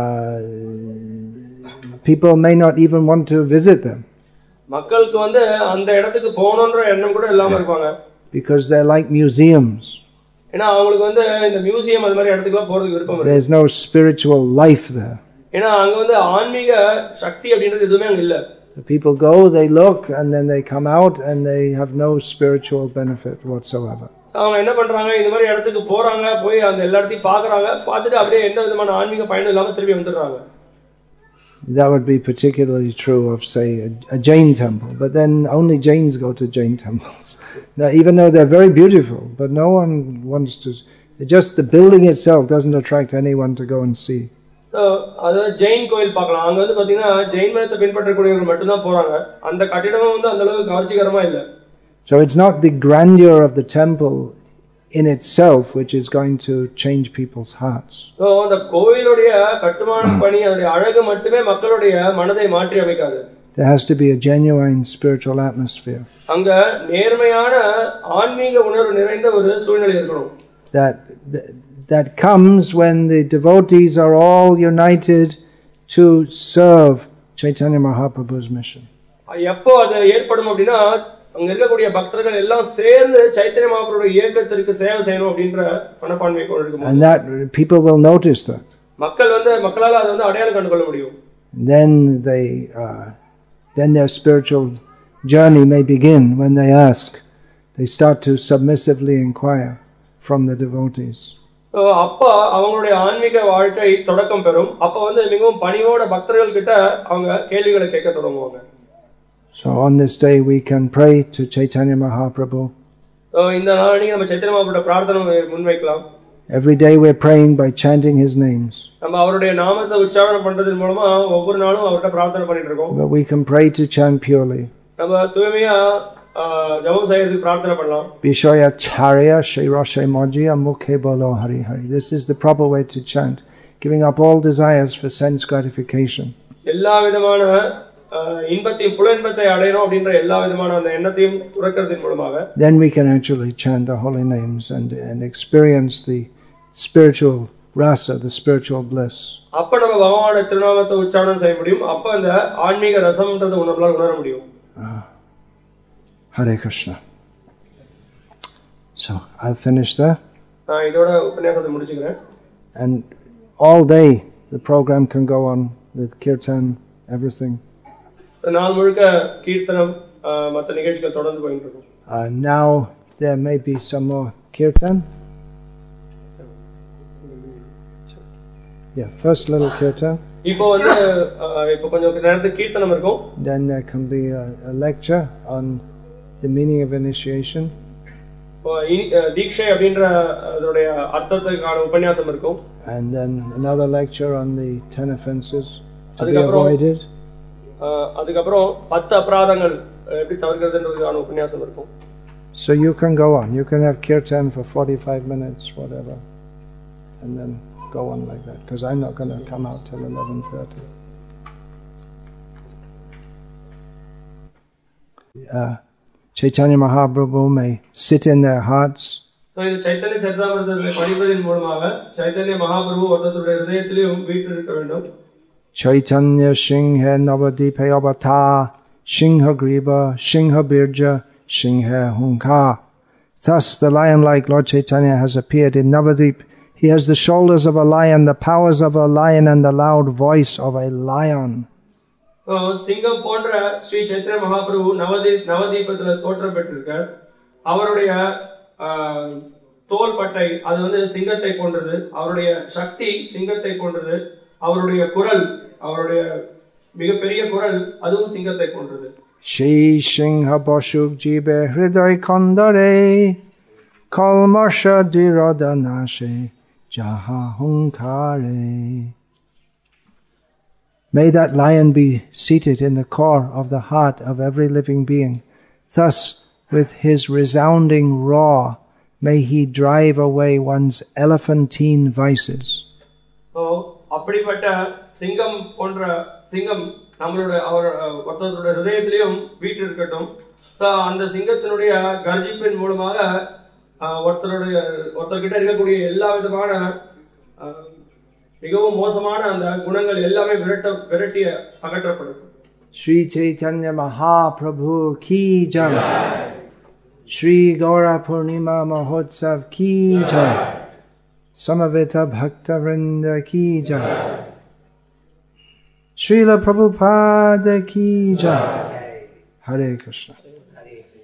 people may not even want to visit them. மக்களுக்கு வந்து அந்த இடத்துக்கு போகணும்ன்ற எண்ணம் கூட இல்லாம இருப்பாங்க. Because they're like museums. ஏன்னா அவங்களுக்கு வந்து இந்த மியூசியம் அது மாதிரி இடத்துக்குலாம் போறதுக்கு விருப்பம் இல்லை. There's no spiritual life there. ஏன்னா அங்க வந்து ஆன்மீக சக்தி அப்படின்றது எதுவுமே அங்க இல்ல. People go, they look, and then they come out and they have no spiritual benefit whatsoever. அவங்க என்ன பண்றாங்க, இந்த மாதிரி இடத்துக்கு போறாங்க, போய் அந்த எல்லா இடத்தையும் பாக்குறாங்க, பார்த்துட்டு அப்படியே எந்த விதமான ஆன்மீக பயனும் இல்லாம திரும்பி வந்துடுறாங்க. That would be particularly true of, say, a Jain temple. But then only Jains go to Jain temples. Now, even though they're very beautiful, but no one wants to. Just the building itself doesn't attract anyone to go and see. அதாவது ஜெயின் கோயில் பார்க்கலாம். அங்க வந்து பாத்தீங்கன்னா ஜெயின் மதத்தை பின்பற்றக்கூடியவர்கள் மட்டும்தான் போறாங்க. அந்த கட்டிடமும் வந்து அந்த அளவுக்கு கவர்ச்சிகரமா இல்ல. So it's not the grandeur of the temple in itself which is going to change people's hearts. So அந்த கோயிலுடைய கட்டுமான பணி அதோட அழகு மட்டுமே மக்களுடைய மனதை மாற்றி அமைக்காது. There has to be a genuine spiritual atmosphere. அங்க நேர்மையான ஆன்மீக உணர்வு நிறைந்த ஒரு சூழ்நிலை இருக்கணும். That comes when the devotees are all united to serve Chaitanya Mahaprabhu's mission. எப்போ அது ஏற்படும் அப்படின்னா, அங்க இருக்கக்கூடிய பக்தர்கள் எல்லாம் சேர்ந்து சைத்தன்ய மகாபிரபுடைய இயக்கத்திற்கு சேவை செய்யணும் அப்படின்ற மனப்பான்மை கொண்டிருக்கும். And that people will notice that. மக்களால அதை வந்து அடையாளம் கண்டு கொள்ள முடியும். Then their spiritual journey may begin when they ask. They start to submissively inquire from the devotees. அப்பா அவங்களுடைய ஆன்மீக வாழ்க்கை தொடக்கம் பெறும். அப்ப வந்து மிகவும் பணிவோட பக்தர்கள் கிட்ட அவங்க கேள்விகளை கேட்க தொடங்குவாங்க. So on this day we can pray to Chaitanya Mahaprabhu. இந்த நாளைக்கு நம்ம சைத்தன்ய மகாபிரபுவோட பிரார்த்தனை முன்வைக்கலாம். Every day we're praying by chanting his names. நம்ம அவருடைய நாமத்தை உச்சாரணம் பண்றதன் மூலமா ஒவ்வொரு நாளும் அவர்ட்ட பிரார்த்தனை பண்ணிட்டு இருக்கோம். But we can pray to chant purely. நம்ம தூய்மையா ஜெபம் செய்யறதுக்கு பிரார்த்தனை பண்ணலாம். Vishaya charya shirashe mojiya mukhe bolo hari hari. This is the proper way to chant, giving up all desires for sense gratification. எல்லா விதமான இன்பத்தையும் புல இன்பத்தை அடையணும் அப்படின்ற எல்லா விதமான அந்த எண்ணத்தையும் துறக்கிறதின் மூலமாக then we can actually chant the holy names and experience the spiritual rasa, the spiritual bliss. அப்ப நம்ம பகவானுடைய திருநாமத்தை உச்சாரணம் செய்ய முடியும். அப்ப அந்த ஆன்மீக ரசம்ன்றதை நம்மளால உணர முடியும். Hare Krishna. So I'll finish there. நான் இதோட உபன்யாசத்தை முடிச்சுக்கிறேன். And all day the program can go on with kirtan, everything. நாள் முழுக்க கீர்த்தனம் மற்ற நிகழ்ச்சிகள் தொடர்ந்து போயிட்டு இருக்கும். Now there may be some more kirtan. Yeah, first little kirtan. இப்போ கொஞ்சம் நேரத்துக்கு கீர்த்தனம் இருக்கும். Then there can be a lecture on the meaning of initiation. தீட்சை அப்படின்ற அதோட அர்த்தத்துக்கான உபன்யாசம் இருக்கும். And then another lecture on the 10 offenses to be avoided. அதுக்கப்புறம் 10 அபராதங்கள் எப்படி தவிர்க்கிறதுன்றதுக்கான உபன்யாசம் இருக்கும். So you can go on. You can have kirtan for 45 minutes, whatever, and then go on like that. Because I'm not going to come out till 11:30. Chaitanya Mahaprabhu may sit in their hearts. So இந்த சைத்தன்ய சரிதாமிர்தத்தை படிப்பதன் மூலமாக சைத்தன்ய மகாபிரபு ஒருத்தருடைய இதயத்திலும் வீற்றிருக்க வேண்டும். Chaitanya Singha Navadipe Avata Singha Griba Singha Birja Singha Hunka. Thus the lion-like Lord Chaitanya has appeared in Navadip. He has the shoulders of a lion, the powers of a lion, and the loud voice of a lion. சிங்கம் போன்ற ஸ்ரீ சைத்தன்ய மகாபிரபு நவதீபத்துல தோற்றம் பெற்றிருக்கார். அவருடைய தோள்பட்டை அது சிங்கத்தை போன்றது, அவருடைய சக்தி சிங்கத்தை போன்றது, அவருடைய குரல், அவருடைய மிகப்பெரிய குரல் அதுவும் சிங்கத்தை போன்றது. Shri Singha Bashuk Jibe Hriday Kandare Kalmarsha Diradhanashe Jaha Hunkare. May that lion be seated in the core of the heart of every living being. Thus, with his resounding roar, may he drive away one's elephantine vices. அப்படிப்பட்ட சிங்கம் போன்ற சிங்கம் நம்மளுடைய ஒருத்தருடைய ஹிருதயத்திலையும் வீற்றிருக்கட்டும். அந்த சிங்கத்தினுடைய கர்ஜிப்பின் மூலமாக ஒருத்தர்கிட்ட இருக்கக்கூடிய எல்லா விதமான மிகவும் மோசமான அந்த குணங்கள் எல்லாமே விரட்டிய அகற்றப்படும். Shri Chaitanya Mahaprabhu ki jai. Shri Gaura Purnima Mahotsav ki jai. Samaveta Bhakta Vrinda ki jai. Srila Prabhupada ki jai. Hare Krishna.